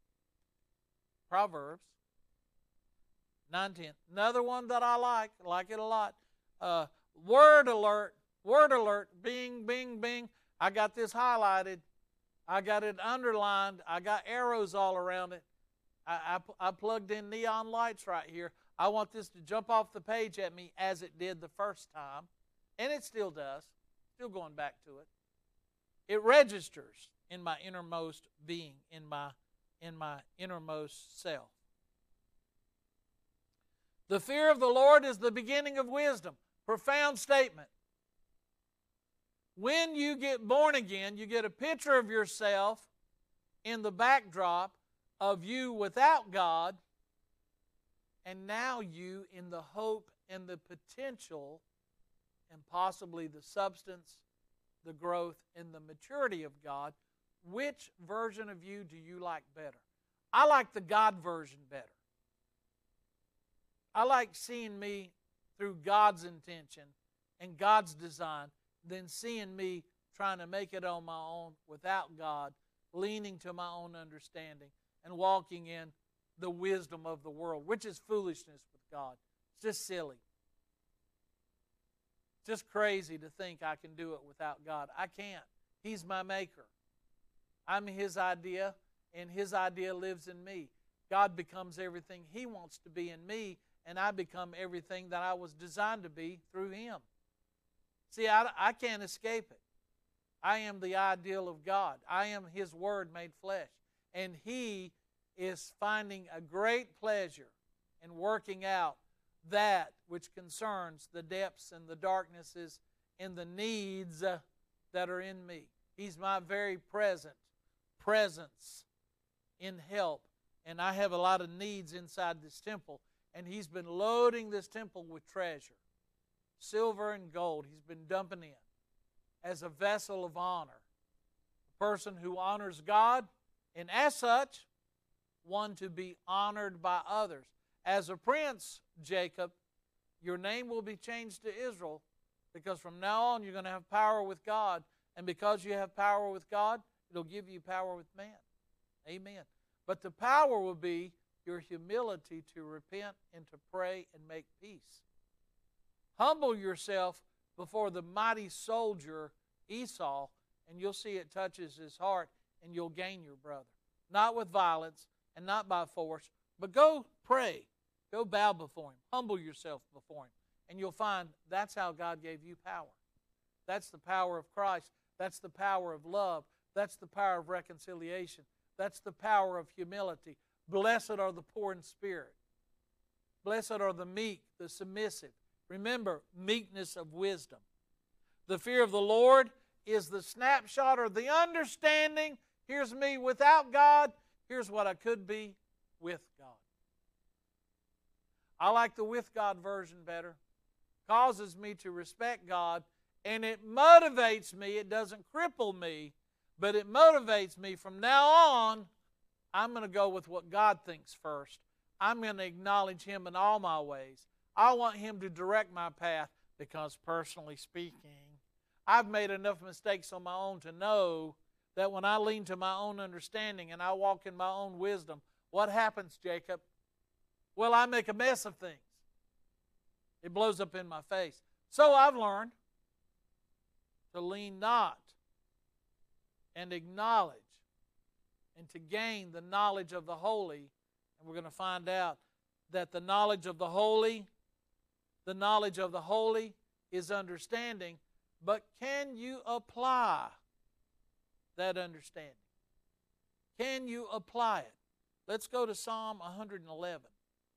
Proverbs nine ten. Another one that I like, I like it a lot. Uh, word alert, word alert, bing, bing, bing. I got this highlighted. I got it underlined. I got arrows all around it. I, I, I plugged in neon lights right here. I want this to jump off the page at me as it did the first time. And it still does. Still going back to it. It registers in my innermost being, in my, in my innermost self. The fear of the Lord is the beginning of wisdom. Profound statement. When you get born again, you get a picture of yourself in the backdrop of you without God, and now you in the hope and the potential and possibly the substance, the growth, and the maturity of God. Which version of you do you like better? I like the God version better. I like seeing me through God's intention and God's design than seeing me trying to make it on my own without God, leaning to my own understanding and walking in the wisdom of the world, which is foolishness with God. It's just silly. It's just crazy to think I can do it without God. I can't. He's my maker. I'm His idea, and His idea lives in me. God becomes everything He wants to be in me, and I become everything that I was designed to be through Him. See, I, I can't escape it. I am the ideal of God. I am His Word made flesh. And He is finding a great pleasure in working out that which concerns the depths and the darknesses and the needs uh, that are in me. He's my very present presence in help. And I have a lot of needs inside this temple. And He's been loading this temple with treasure. Silver and gold He's been dumping in as a vessel of honor. A person who honors God, and as such, one to be honored by others. As a prince, Jacob, your name will be changed to Israel, because from now on you're going to have power with God. And because you have power with God, it'll give you power with man. Amen. But the power will be your humility to repent and to pray and make peace. Humble yourself before the mighty soldier Esau, and you'll see it touches his heart, and you'll gain your brother. Not with violence and not by force, but go pray. Go bow before him. Humble yourself before him. And you'll find that's how God gave you power. That's the power of Christ. That's the power of love. That's the power of reconciliation. That's the power of humility. Blessed are the poor in spirit. Blessed are the meek, the submissive. Remember, meekness of wisdom. The fear of the Lord is the snapshot or the understanding. Here's me without God. Here's what I could be with God. I like the with God version better. Causes me to respect God, and it motivates me. It doesn't cripple me, but it motivates me. From now on, I'm going to go with what God thinks first. I'm going to acknowledge Him in all my ways. I want Him to direct my path because, personally speaking, I've made enough mistakes on my own to know that when I lean to my own understanding and I walk in my own wisdom, what happens, Jacob? Well, I make a mess of things. It blows up in my face. So I've learned to lean not and acknowledge and to gain the knowledge of the holy. And we're going to find out that the knowledge of the holy, the knowledge of the holy is understanding. But can you apply that understanding? Can you apply it? Let's go to Psalm one eleven.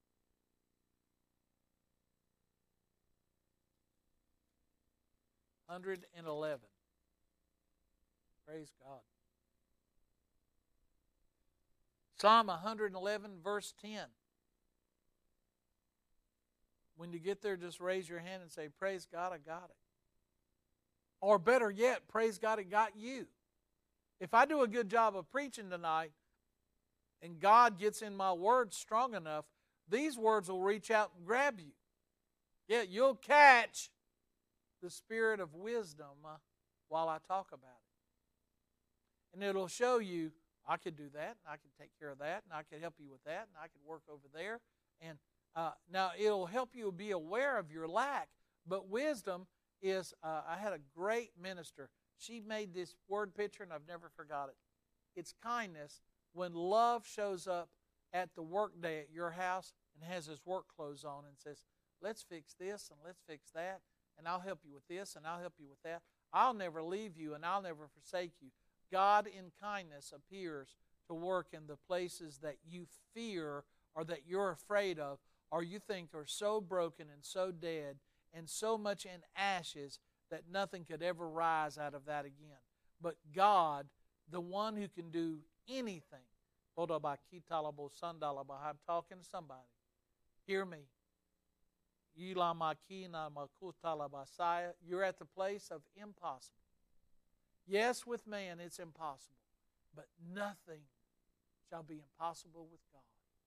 one eleven. Praise God. Psalm one eleven, verse ten. When you get there, just raise your hand and say, praise God, I got it. Or better yet, praise God, it got you. If I do a good job of preaching tonight and God gets in my words strong enough, these words will reach out and grab you. Yeah, you'll catch the spirit of wisdom uh, while I talk about it. And it'll show you, I could do that, and I could take care of that, and I could help you with that, and I could work over there. And uh, now it'll help you be aware of your lack. But wisdom is, uh, I had a great minister. She made this word picture, and I've never forgot it. It's kindness when love shows up at the work day at your house and has his work clothes on and says, let's fix this and let's fix that, and I'll help you with this and I'll help you with that. I'll never leave you and I'll never forsake you. God in kindness appears to work in the places that you fear or that you're afraid of or you think are so broken and so dead and so much in ashes that nothing could ever rise out of that again. But God, the one who can do anything, I'm talking to somebody. Hear me. You're at the place of impossible. Yes, with man it's impossible, but nothing shall be impossible with God.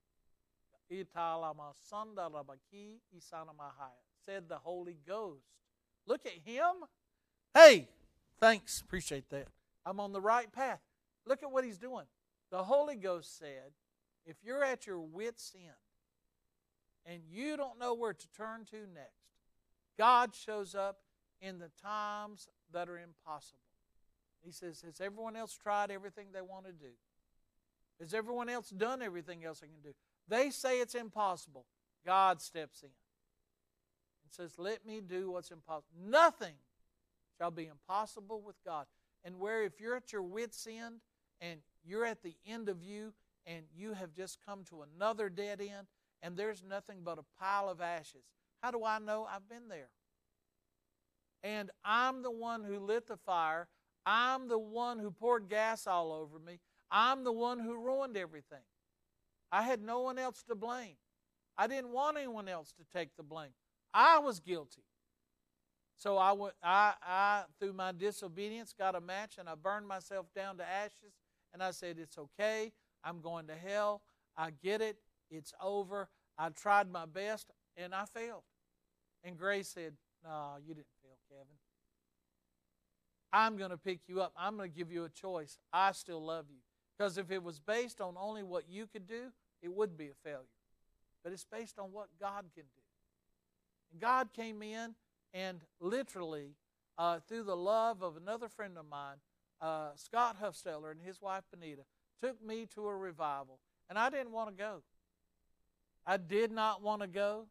Said the Holy Ghost. Look at him. Hey, thanks. Appreciate that. I'm on the right path. Look at what he's doing. The Holy Ghost said, if you're at your wit's end and you don't know where to turn to next, God shows up in the times that are impossible. He says, has everyone else tried everything they want to do? Has everyone else done everything else they can do? They say it's impossible. God steps in and says, let me do what's impossible. Nothing shall be impossible with God. And where if you're at your wit's end and you're at the end of you and you have just come to another dead end and there's nothing but a pile of ashes. How do I know? I've been there. And I'm the one who lit the fire. I'm the one who poured gas all over me. I'm the one who ruined everything. I had no one else to blame. I didn't want anyone else to take the blame. I was guilty. So I, went, I, I, through my disobedience, got a match and I burned myself down to ashes. And I said, it's okay. I'm going to hell. I get it. It's over. I tried my best and I failed. And Grace said, no, you didn't fail, Kevin. I'm going to pick you up. I'm going to give you a choice. I still love you. Because if it was based on only what you could do, it would be a failure. But it's based on what God can do. And God came in and literally, uh, through the love of another friend of mine, uh, Scott Huffsteller and his wife Benita, took me to a revival. And I didn't want to go. I did not want to go.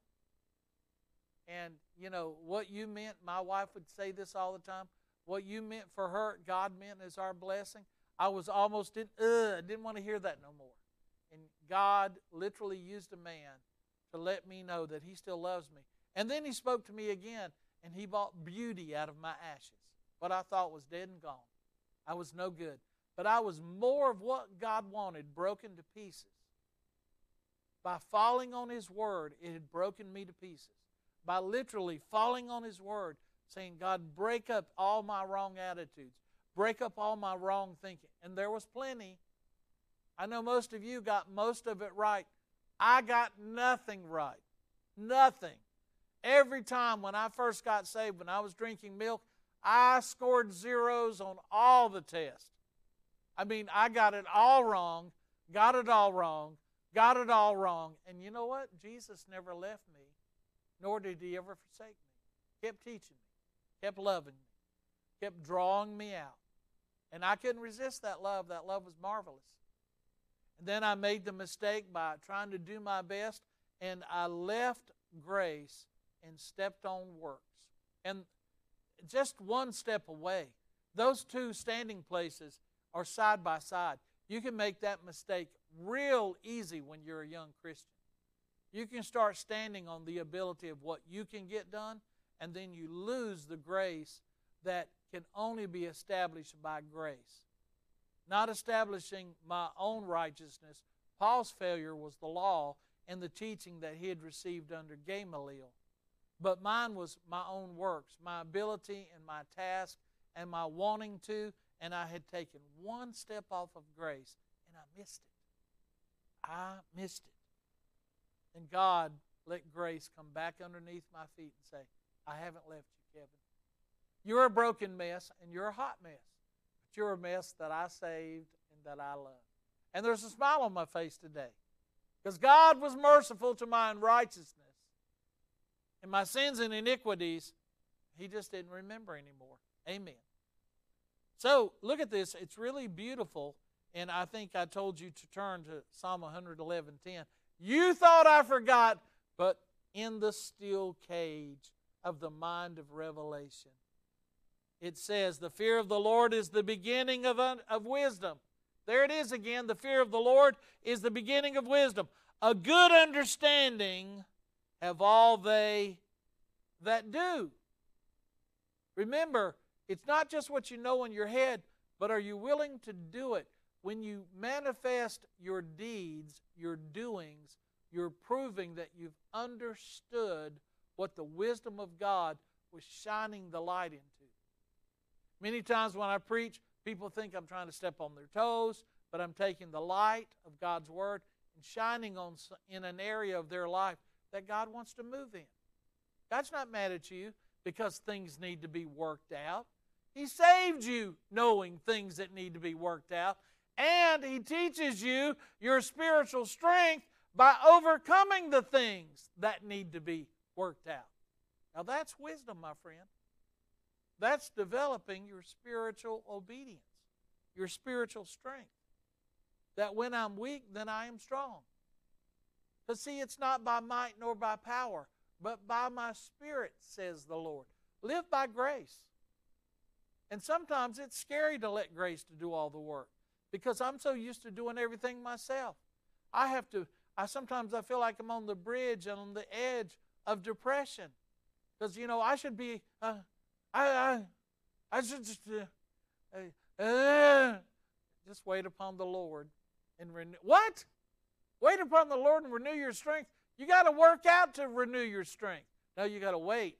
And, you know, what you meant, my wife would say this all the time, what you meant for her, God meant as our blessing. I was almost, didn't, uh, didn't want to hear that no more. And God literally used a man to let me know that He still loves me. And then He spoke to me again, and He brought beauty out of my ashes. What I thought was dead and gone. I was no good. But I was more of what God wanted, broken to pieces. By falling on His Word, it had broken me to pieces. By literally falling on His Word, saying, God, break up all my wrong attitudes. Break up all my wrong thinking. And there was plenty. I know most of you got most of it right. I got nothing right. Nothing. Every time when I first got saved, when I was drinking milk, I scored zeros on all the tests. I mean, I got it all wrong, got it all wrong, got it all wrong. And you know what? Jesus never left me, nor did He ever forsake me. Kept teaching me, kept loving me, kept drawing me out. And I couldn't resist that love. That love was marvelous. And then I made the mistake by trying to do my best, and I left grace and stepped on works. And just one step away, those two standing places are side by side. You can make that mistake real easy when you're a young Christian. You can start standing on the ability of what you can get done, and then you lose the grace that can only be established by grace. Not establishing my own righteousness. Paul's failure was the law and the teaching that he had received under Gamaliel. But mine was my own works, my ability and my task and my wanting to, and I had taken one step off of grace, and I missed it. I missed it. And God let grace come back underneath my feet and say, I haven't left you, Kevin. You're a broken mess, and you're a hot mess. But you're a mess that I saved and that I love. And there's a smile on my face today. Because God was merciful to my unrighteousness. And my sins and iniquities, He just didn't remember anymore. Amen. So, look at this. It's really beautiful. And I think I told you to turn to Psalm one eleven ten. You thought I forgot, but in the still cage of the mind of revelation. It says, the fear of the Lord is the beginning of, of wisdom. There it is again. The fear of the Lord is the beginning of wisdom. A good understanding have all they that do. Remember, it's not just what you know in your head, but are you willing to do it? When you manifest your deeds, your doings, you're proving that you've understood what the wisdom of God was shining the light into. Many times when I preach, people think I'm trying to step on their toes, but I'm taking the light of God's Word and shining on in an area of their life that God wants to move in. God's not mad at you because things need to be worked out. He saved you knowing things that need to be worked out, and He teaches you your spiritual strength by overcoming the things that need to be worked out. Now that's wisdom, my friend. That's developing your spiritual obedience, your spiritual strength. That when I'm weak, then I am strong. But see, it's not by might nor by power, but by my Spirit, says the Lord. Live by grace. And sometimes it's scary to let grace to do all the work because I'm so used to doing everything myself. I have to, I sometimes I feel like I'm on the bridge and on the edge of depression because, you know, I should be... Uh, I, I, I should just, uh, uh, just wait upon the Lord and renew. What? Wait upon the Lord and renew your strength? You got to work out to renew your strength. No, you got to wait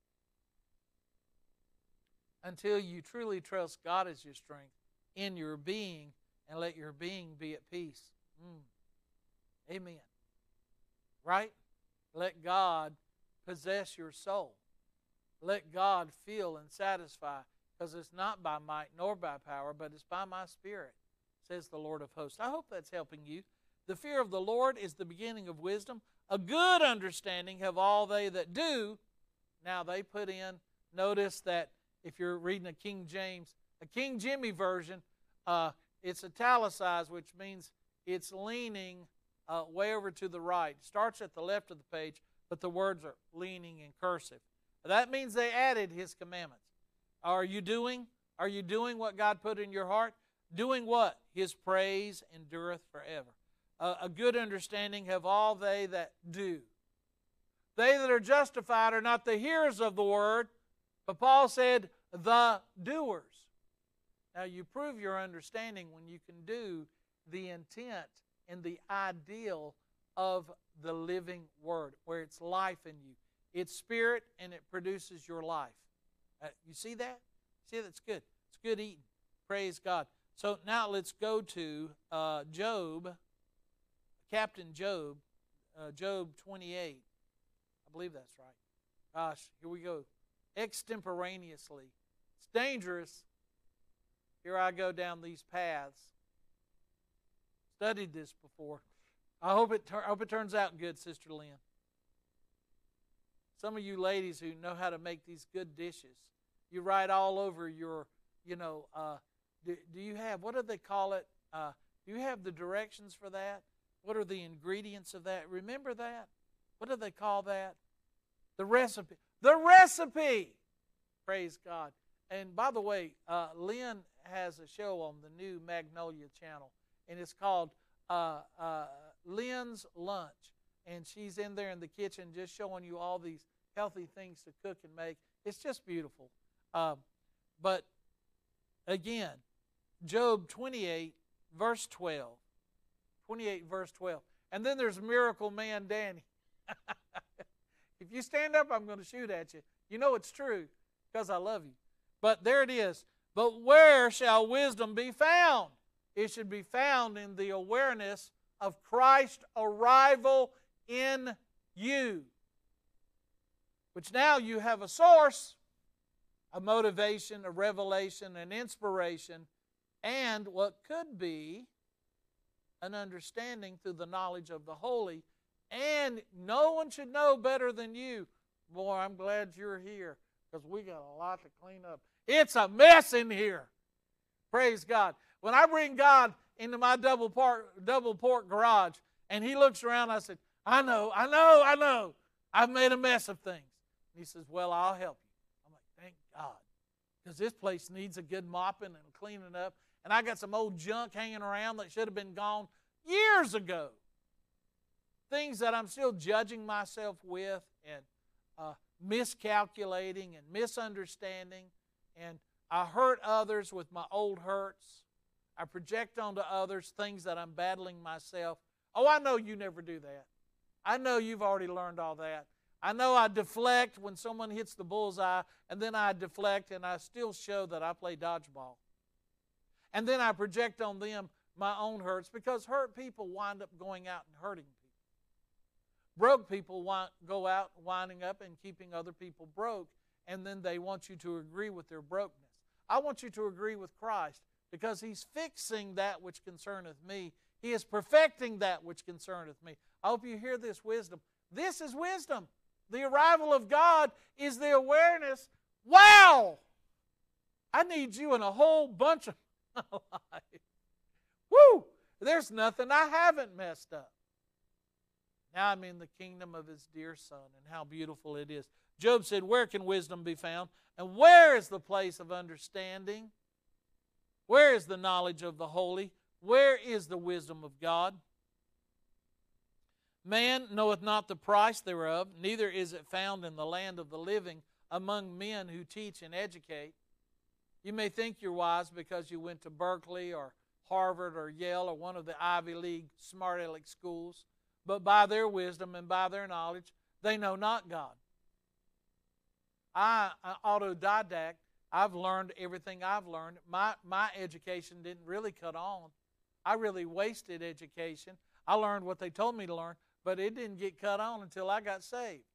until you truly trust God as your strength in your being and let your being be at peace. Mm. Amen. Right? Let God possess your soul. Let God fill and satisfy, because it's not by might nor by power, but it's by my Spirit, says the Lord of hosts. I hope that's helping you The fear of the Lord is the beginning of wisdom. A good understanding have all they that do. Now they put in, notice that if you're reading a King James, a King Jimmy version, uh, it's italicized, which means it's leaning uh, way over to the right. It starts at the left of the page, but the words are leaning in cursive. That means they added His commandments. Are you doing? Are you doing what God put in your heart? Doing what? His praise endureth forever. Uh, a good understanding have all they that do. They that are justified are not the hearers of the word, but Paul said, the doers. Now you prove your understanding when you can do the intent and the ideal of the living word, where it's life in you. It's spirit and it produces your life. Uh, you see that? See, that's good. It's good eating. Praise God. So now let's go to uh, Job, Captain Job, uh, Job twenty-eight. I believe that's right. Gosh, here we go. Extemporaneously. It's dangerous. Here I go down these paths. Studied this before. I hope it, I hope it turns out good, Sister Lynn. Some of you ladies who know how to make these good dishes, you write all over your, you know, uh, do, do you have, what do they call it? Uh, do you have the directions for that? What are the ingredients of that? Remember that? What do they call that? The recipe. The recipe! Praise God. And by the way, uh, Lynn has a show on the new Magnolia channel, and it's called uh, uh, Lynn's Lunch. And she's in there in the kitchen just showing you all these healthy things to cook and make. It's just beautiful. Um, but again, Job twenty-eight, verse twelve. twenty-eight, verse twelve. And then there's Miracle Man Danny. If you stand up, I'm going to shoot at you. You know it's true because I love you. But there it is. But where shall wisdom be found? It should be found in the awareness of Christ's arrival in you. Which now you have a source, a motivation, a revelation, an inspiration, and what could be an understanding through the knowledge of the holy. And no one should know better than you. Boy, I'm glad you're here because we got a lot to clean up. It's a mess in here. Praise God. When I bring God into my double port, double port garage and He looks around, I said, I know, I know, I know. I've made a mess of things. And He says, well, I'll help you. I'm like, thank God. Because this place needs a good mopping and cleaning up. And I got some old junk hanging around that should have been gone years ago. Things that I'm still judging myself with and uh, miscalculating and misunderstanding. And I hurt others with my old hurts. I project onto others things that I'm battling myself. Oh, I know you never do that. I know you've already learned all that. I know I deflect when someone hits the bullseye, and then I deflect and I still show that I play dodgeball. And then I project on them my own hurts, because hurt people wind up going out and hurting people. Broke people want, go out winding up and keeping other people broke, and then they want you to agree with their brokenness. I want you to agree with Christ, because He's fixing that which concerneth me. He is perfecting that which concerneth me. I hope you hear this wisdom. This is wisdom. The arrival of God is the awareness. Wow! I need you in a whole bunch of my life. Woo! There's nothing I haven't messed up. Now I'm in the kingdom of His dear Son, and how beautiful it is. Job said, where can wisdom be found? And where is the place of understanding? Where is the knowledge of the holy? Where is the wisdom of God? Man knoweth not the price thereof, neither is it found in the land of the living among men who teach and educate. You may think you're wise because you went to Berkeley or Harvard or Yale or one of the Ivy League smart aleck schools, but by their wisdom and by their knowledge, they know not God. I, I autodidact. I've learned everything I've learned. My, my education didn't really cut on. I really wasted education. I learned what they told me to learn, but it didn't get cut on until I got saved.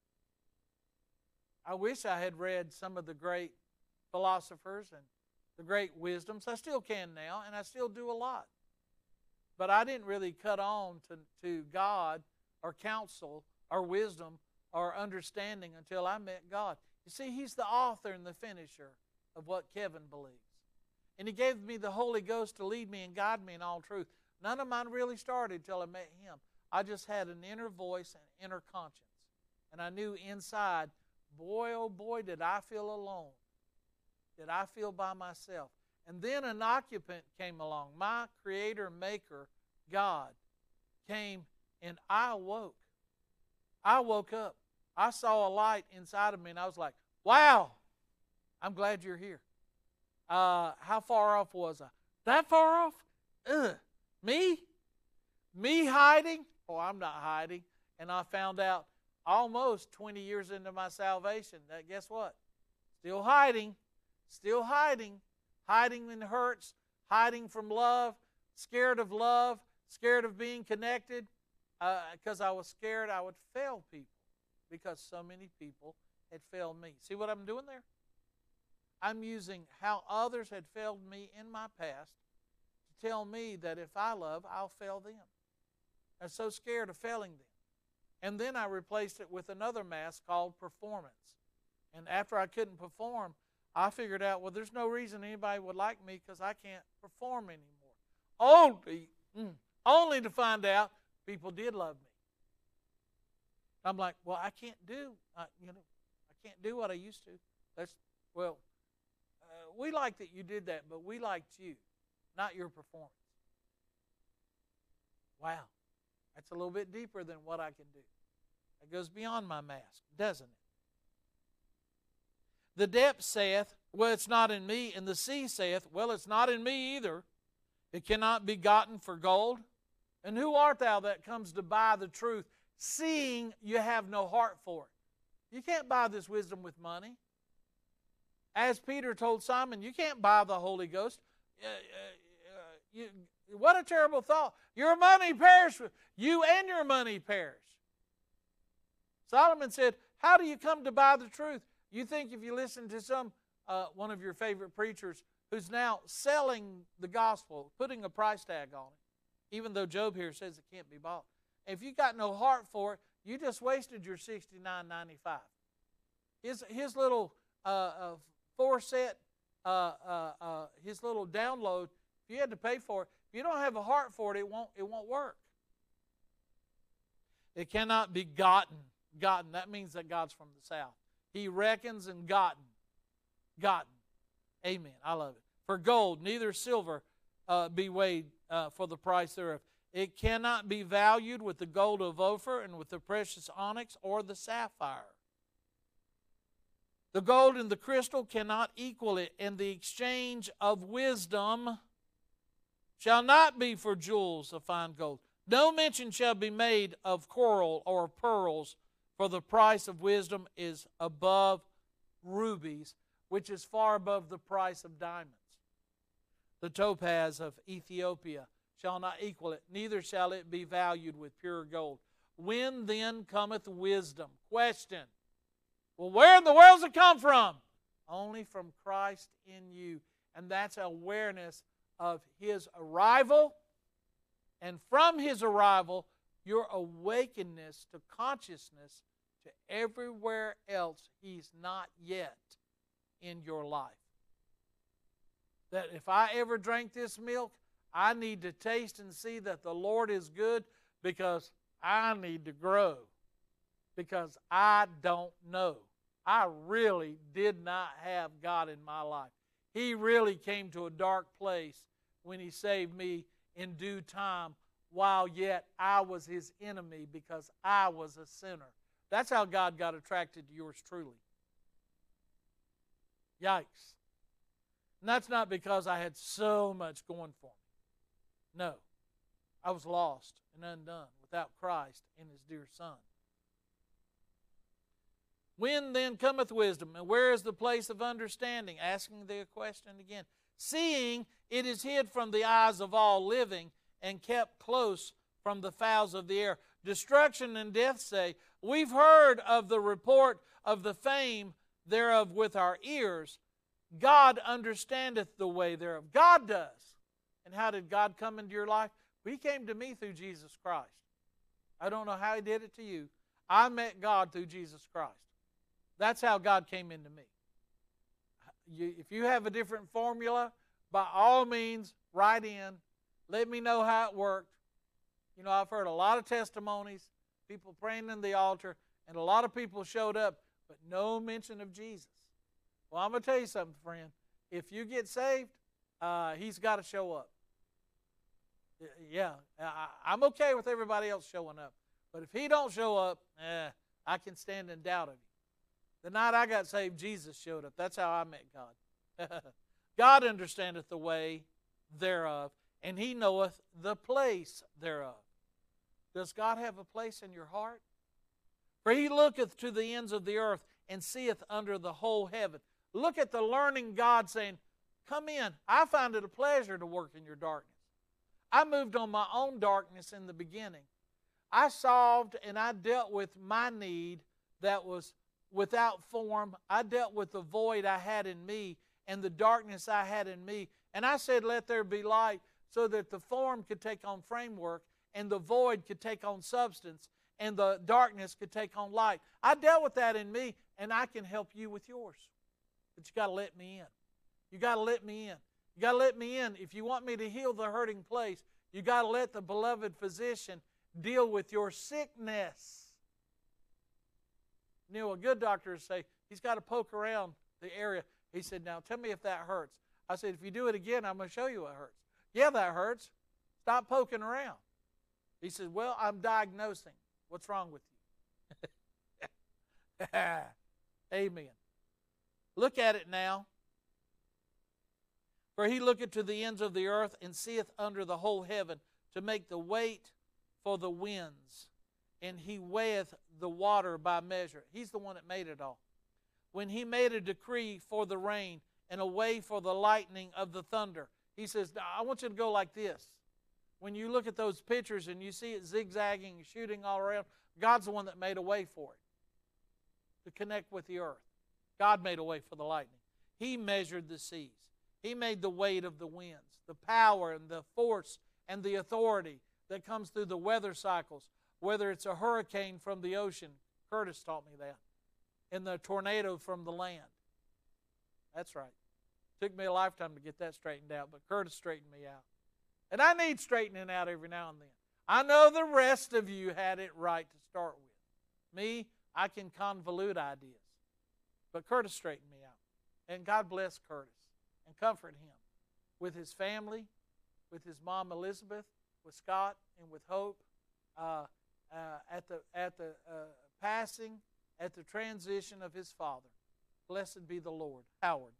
I wish I had read some of the great philosophers and the great wisdoms. I still can now, and I still do a lot. But I didn't really cut on to, to God or counsel or wisdom or understanding until I met God. You see, He's the author and the finisher of what Kevin believes. And He gave me the Holy Ghost to lead me and guide me in all truth. None of mine really started until I met Him. I just had an inner voice and inner conscience. And I knew inside, boy, oh boy, did I feel alone. Did I feel by myself. And then an occupant came along. My Creator, Maker, God, came and I awoke. I woke up. I saw a light inside of me and I was like, wow, I'm glad you're here. Uh, how far off was I? That far off? Ugh. Me? Me hiding? Oh, I'm not hiding. And I found out almost twenty years into my salvation that guess what? Still hiding. Still hiding. Hiding in hurts. Hiding from love. Scared of love. Scared of being connected. Because uh, I was scared I would fail people. Because so many people had failed me. See what I'm doing there? I'm using how others had failed me in my past to tell me that if I love, I'll fail them. I'm so scared of failing them. And then I replaced it with another mask called performance. And after I couldn't perform, I figured out, well, there's no reason anybody would like me because I can't perform anymore. Only, mm, only to find out people did love me. I'm like, well, I can't do, uh, you know, I can't do what I used to. That's, well, uh, we like that you did that, but we liked you, not your performance. Wow. That's a little bit deeper than what I can do. It goes beyond my mask, doesn't it? The depth saith, well, it's not in me. And the sea saith, well, it's not in me either. It cannot be gotten for gold. And who art thou that comes to buy the truth, seeing you have no heart for it? You can't buy this wisdom with money. As Peter told Simon, you can't buy the Holy Ghost. Uh, uh, uh, you, what a terrible thought. Your money perish. You and your money perish. Solomon said, how do you come to buy the truth? You think if you listen to some, uh, one of your favorite preachers who's now selling the gospel, putting a price tag on it, even though Job here says it can't be bought. If you got no heart for it, you just wasted your sixty-nine ninety-five. His, his little uh, uh, four set, uh, uh, uh, his little download, if you had to pay for it, if you don't have a heart for it, it won't, it won't work. It cannot be gotten. Gotten, that means that God's from the south. He reckons and gotten. Gotten. Amen. I love it. For gold, neither silver uh, be weighed uh, for the price thereof. It cannot be valued with the gold of Ophir and with the precious onyx or the sapphire. The gold and the crystal cannot equal it, and the exchange of wisdom shall not be for jewels of fine gold. No mention shall be made of coral or pearls, for the price of wisdom is above rubies, which is far above the price of diamonds. The topaz of Ethiopia shall not equal it, neither shall it be valued with pure gold. When then cometh wisdom? Question. Well, where in the world does it come from? Only from Christ in you. And that's awareness of His arrival. And from His arrival, your awakeness to consciousness to everywhere else He's not yet in your life. That if I ever drink this milk, I need to taste and see that the Lord is good because I need to grow. Because I don't know. I really did not have God in my life. He really came to a dark place when He saved me in due time, while yet I was His enemy because I was a sinner. That's how God got attracted to yours truly. Yikes. And that's not because I had so much going for me. No. I was lost and undone without Christ and His dear Son. When then cometh wisdom, and where is the place of understanding? Asking the question again. Seeing it is hid from the eyes of all living, and kept close from the fowls of the air. Destruction and death say, we've heard of the report of the fame thereof with our ears. God understandeth the way thereof. God does. And how did God come into your life? Well, He came to me through Jesus Christ. I don't know how He did it to you. I met God through Jesus Christ. That's how God came into me. You, if you have a different formula, by all means, write in. Let me know how it worked. You know, I've heard a lot of testimonies, people praying in the altar, and a lot of people showed up, but no mention of Jesus. Well, I'm going to tell you something, friend. If you get saved, uh, He's got to show up. Yeah, I, I'm okay with everybody else showing up. But if He don't show up, eh, I can stand in doubt of you. The night I got saved, Jesus showed up. That's how I met God. God understandeth the way thereof, and He knoweth the place thereof. Does God have a place in your heart? For He looketh to the ends of the earth, and seeth under the whole heaven. Look at the learning God saying, come in. I find it a pleasure to work in your darkness. I moved on my own darkness in the beginning. I solved and I dealt with my need that was without form. I dealt with the void I had in me and the darkness I had in me. And I said, let there be light, so that the form could take on framework and the void could take on substance and the darkness could take on light. I dealt with that in me, and I can help you with yours. But you got to let me in. You got to let me in. You got to let me in. If you want me to heal the hurting place, you got to let the beloved physician deal with your sickness. You know, a good doctor would say, he's got to poke around the area. He said, now tell me if that hurts. I said, if you do it again, I'm going to show you what hurts. Yeah, that hurts. Stop poking around. He said, well, I'm diagnosing. What's wrong with you? Amen. Look at it now. For He looketh to the ends of the earth, and seeth under the whole heaven, to make the weight for the winds. And He weigheth the water by measure. He's the one that made it all. When He made a decree for the rain, and a way for the lightning of the thunder. He says, I want you to go like this. When you look at those pictures and you see it zigzagging and shooting all around, God's the one that made a way for it to connect with the earth. God made a way for the lightning. He measured the seas. He made the weight of the winds, the power and the force and the authority that comes through the weather cycles, whether it's a hurricane from the ocean. Curtis taught me that. And the tornado from the land. That's right. Took me a lifetime to get that straightened out, but Curtis straightened me out. And I need straightening out every now and then. I know the rest of you had it right to start with. Me, I can convolute ideas. But Curtis straightened me out. And God bless Curtis and comfort him with his family, with his mom Elizabeth, with Scott, and with Hope, uh, uh, at the, at the uh, passing, at the transition of his father. Blessed be the Lord. Howard.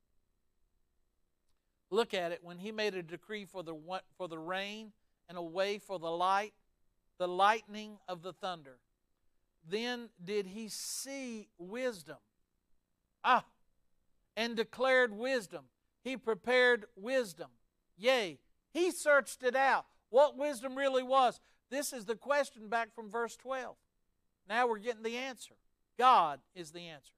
Look at it. When He made a decree for the, for the rain and a way for the light, the lightning of the thunder. Then did He see wisdom. Ah, and declared wisdom. He prepared wisdom. Yea, He searched it out. What wisdom really was. This is the question back from verse twelve. Now we're getting the answer. God is the answer.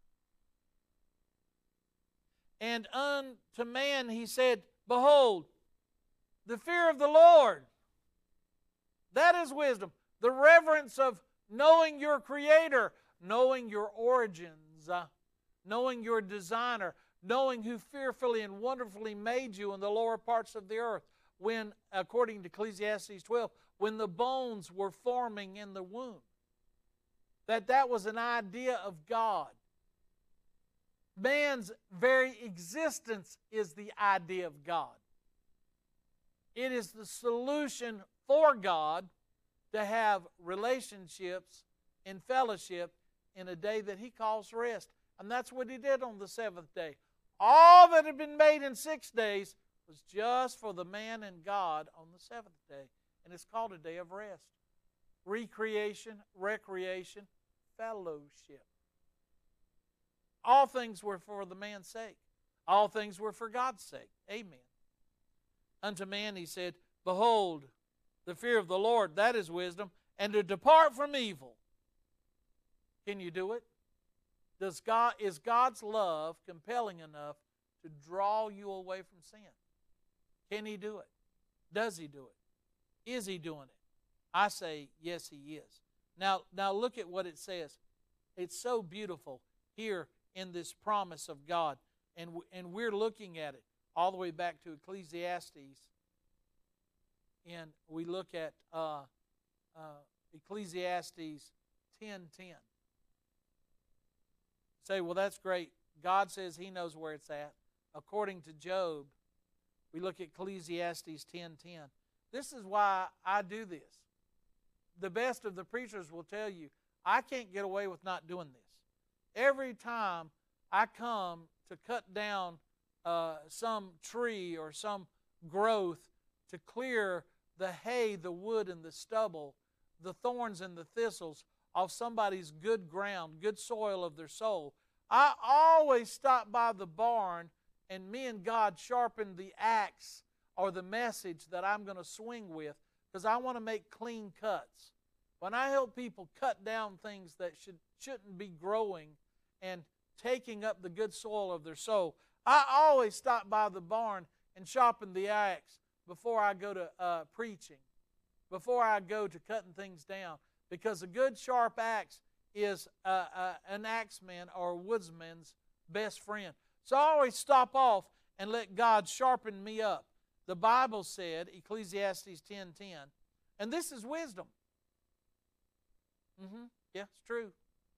And unto man He said, behold, the fear of the Lord. That is wisdom. The reverence of knowing your Creator, knowing your origins, uh, knowing your designer, knowing who fearfully and wonderfully made you in the lower parts of the earth. When, according to Ecclesiastes twelve, when the bones were forming in the womb. That that was an idea of God. Man's very existence is the idea of God. It is the solution for God to have relationships and fellowship in a day that He calls rest. And that's what He did on the seventh day. All that had been made in six days was just for the man and God on the seventh day. And it's called a day of rest. Recreation, recreation, fellowship. All things were for the man's sake. All things were for God's sake. Amen. Unto man He said, behold, the fear of the Lord, that is wisdom, and to depart from evil. Can you do it? Does God, is God's love compelling enough to draw you away from sin? Can He do it? Does He do it? Is He doing it? I say, yes, He is. Now, now look at what it says. It's so beautiful here in this promise of God. And, and we're looking at it all the way back to Ecclesiastes. And we look at uh, uh, Ecclesiastes ten ten. Say, well, that's great. God says He knows where it's at. According to Job, we look at Ecclesiastes ten ten. This is why I do this. The best of the preachers will tell you, I can't get away with not doing this. Every time I come to cut down uh, some tree or some growth to clear the hay, the wood, and the stubble, the thorns and the thistles off somebody's good ground, good soil of their soul, I always stop by the barn and me and God sharpen the axe or the message that I'm going to swing with, because I want to make clean cuts. When I help people cut down things that should, shouldn't be growing and taking up the good soil of their soul, I always stop by the barn and sharpen the axe before I go to uh, preaching, before I go to cutting things down, because a good sharp axe is uh, uh, an axeman or a woodsman's best friend. So I always stop off and let God sharpen me up. The Bible said, Ecclesiastes ten ten, and this is wisdom. Mm-hmm. Yeah, it's true.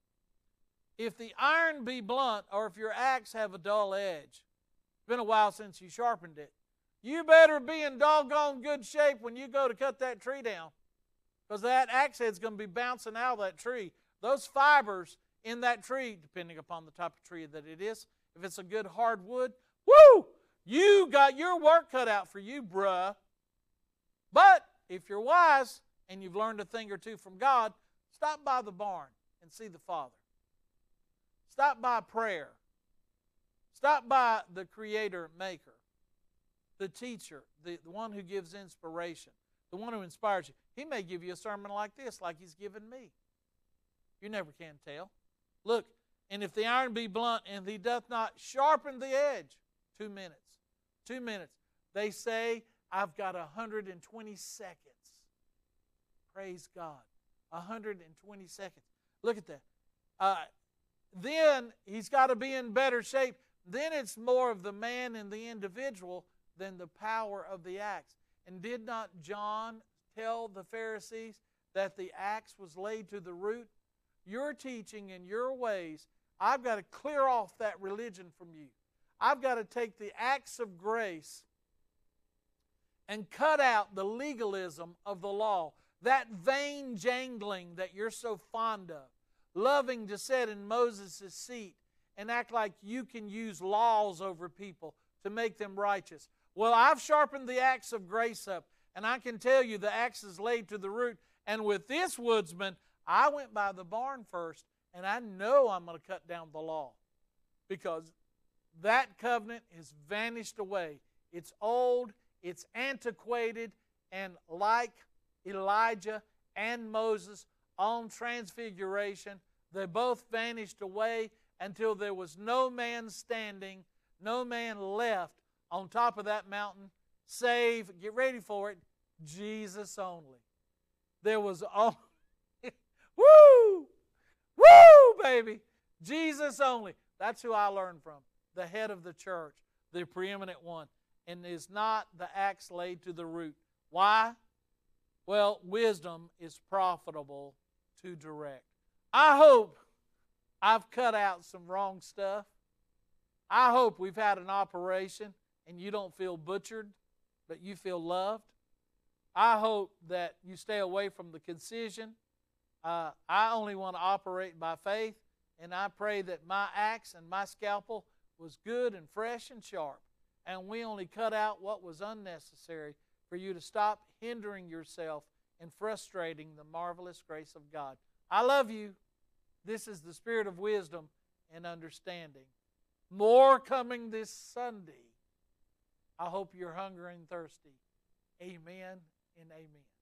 If the iron be blunt, or if your axe have a dull edge, it's been a while since you sharpened it, you better be in doggone good shape when you go to cut that tree down, because that axe head's going to be bouncing out of that tree. Those fibers in that tree, depending upon the type of tree that it is, if it's a good hardwood, woo! You got your work cut out for you, bruh. But if you're wise and you've learned a thing or two from God, stop by the barn and see the Father. Stop by prayer. Stop by the Creator, Maker, the teacher, the, the one who gives inspiration, the one who inspires you. He may give you a sermon like this, like He's given me. You never can tell. Look, and if the iron be blunt, and he doth not sharpen the edge, two minutes. Two minutes. They say, I've got one hundred twenty seconds. Praise God. one hundred twenty seconds. Look at that. Uh, then he's got to be in better shape. Then it's more of the man and the individual than the power of the axe. And did not John tell the Pharisees that the axe was laid to the root? Your teaching and your ways, I've got to clear off that religion from you. I've got to take the axe of grace and cut out the legalism of the law, that vain jangling that you're so fond of, loving to sit in Moses' seat and act like you can use laws over people to make them righteous. Well, I've sharpened the axe of grace up, and I can tell you the axe is laid to the root. And with this woodsman, I went by the barn first, and I know I'm going to cut down the law, because that covenant has vanished away. It's old, it's antiquated, and like Elijah and Moses on Transfiguration, they both vanished away until there was no man standing, no man left on top of that mountain, save, get ready for it, Jesus only. There was only, woo, woo, baby, Jesus only. That's who I learned from. The head of the church, the preeminent one, and is not the axe laid to the root. Why? Well, wisdom is profitable to direct. I hope I've cut out some wrong stuff. I hope we've had an operation and you don't feel butchered, but you feel loved. I hope that you stay away from the concision. Uh, I only want to operate by faith, and I pray that my axe and my scalpel was good and fresh and sharp, and we only cut out what was unnecessary for you to stop hindering yourself and frustrating the marvelous grace of God. I love you. This is the spirit of wisdom and understanding. More coming this Sunday. I hope you're hungry and thirsty. Amen and amen.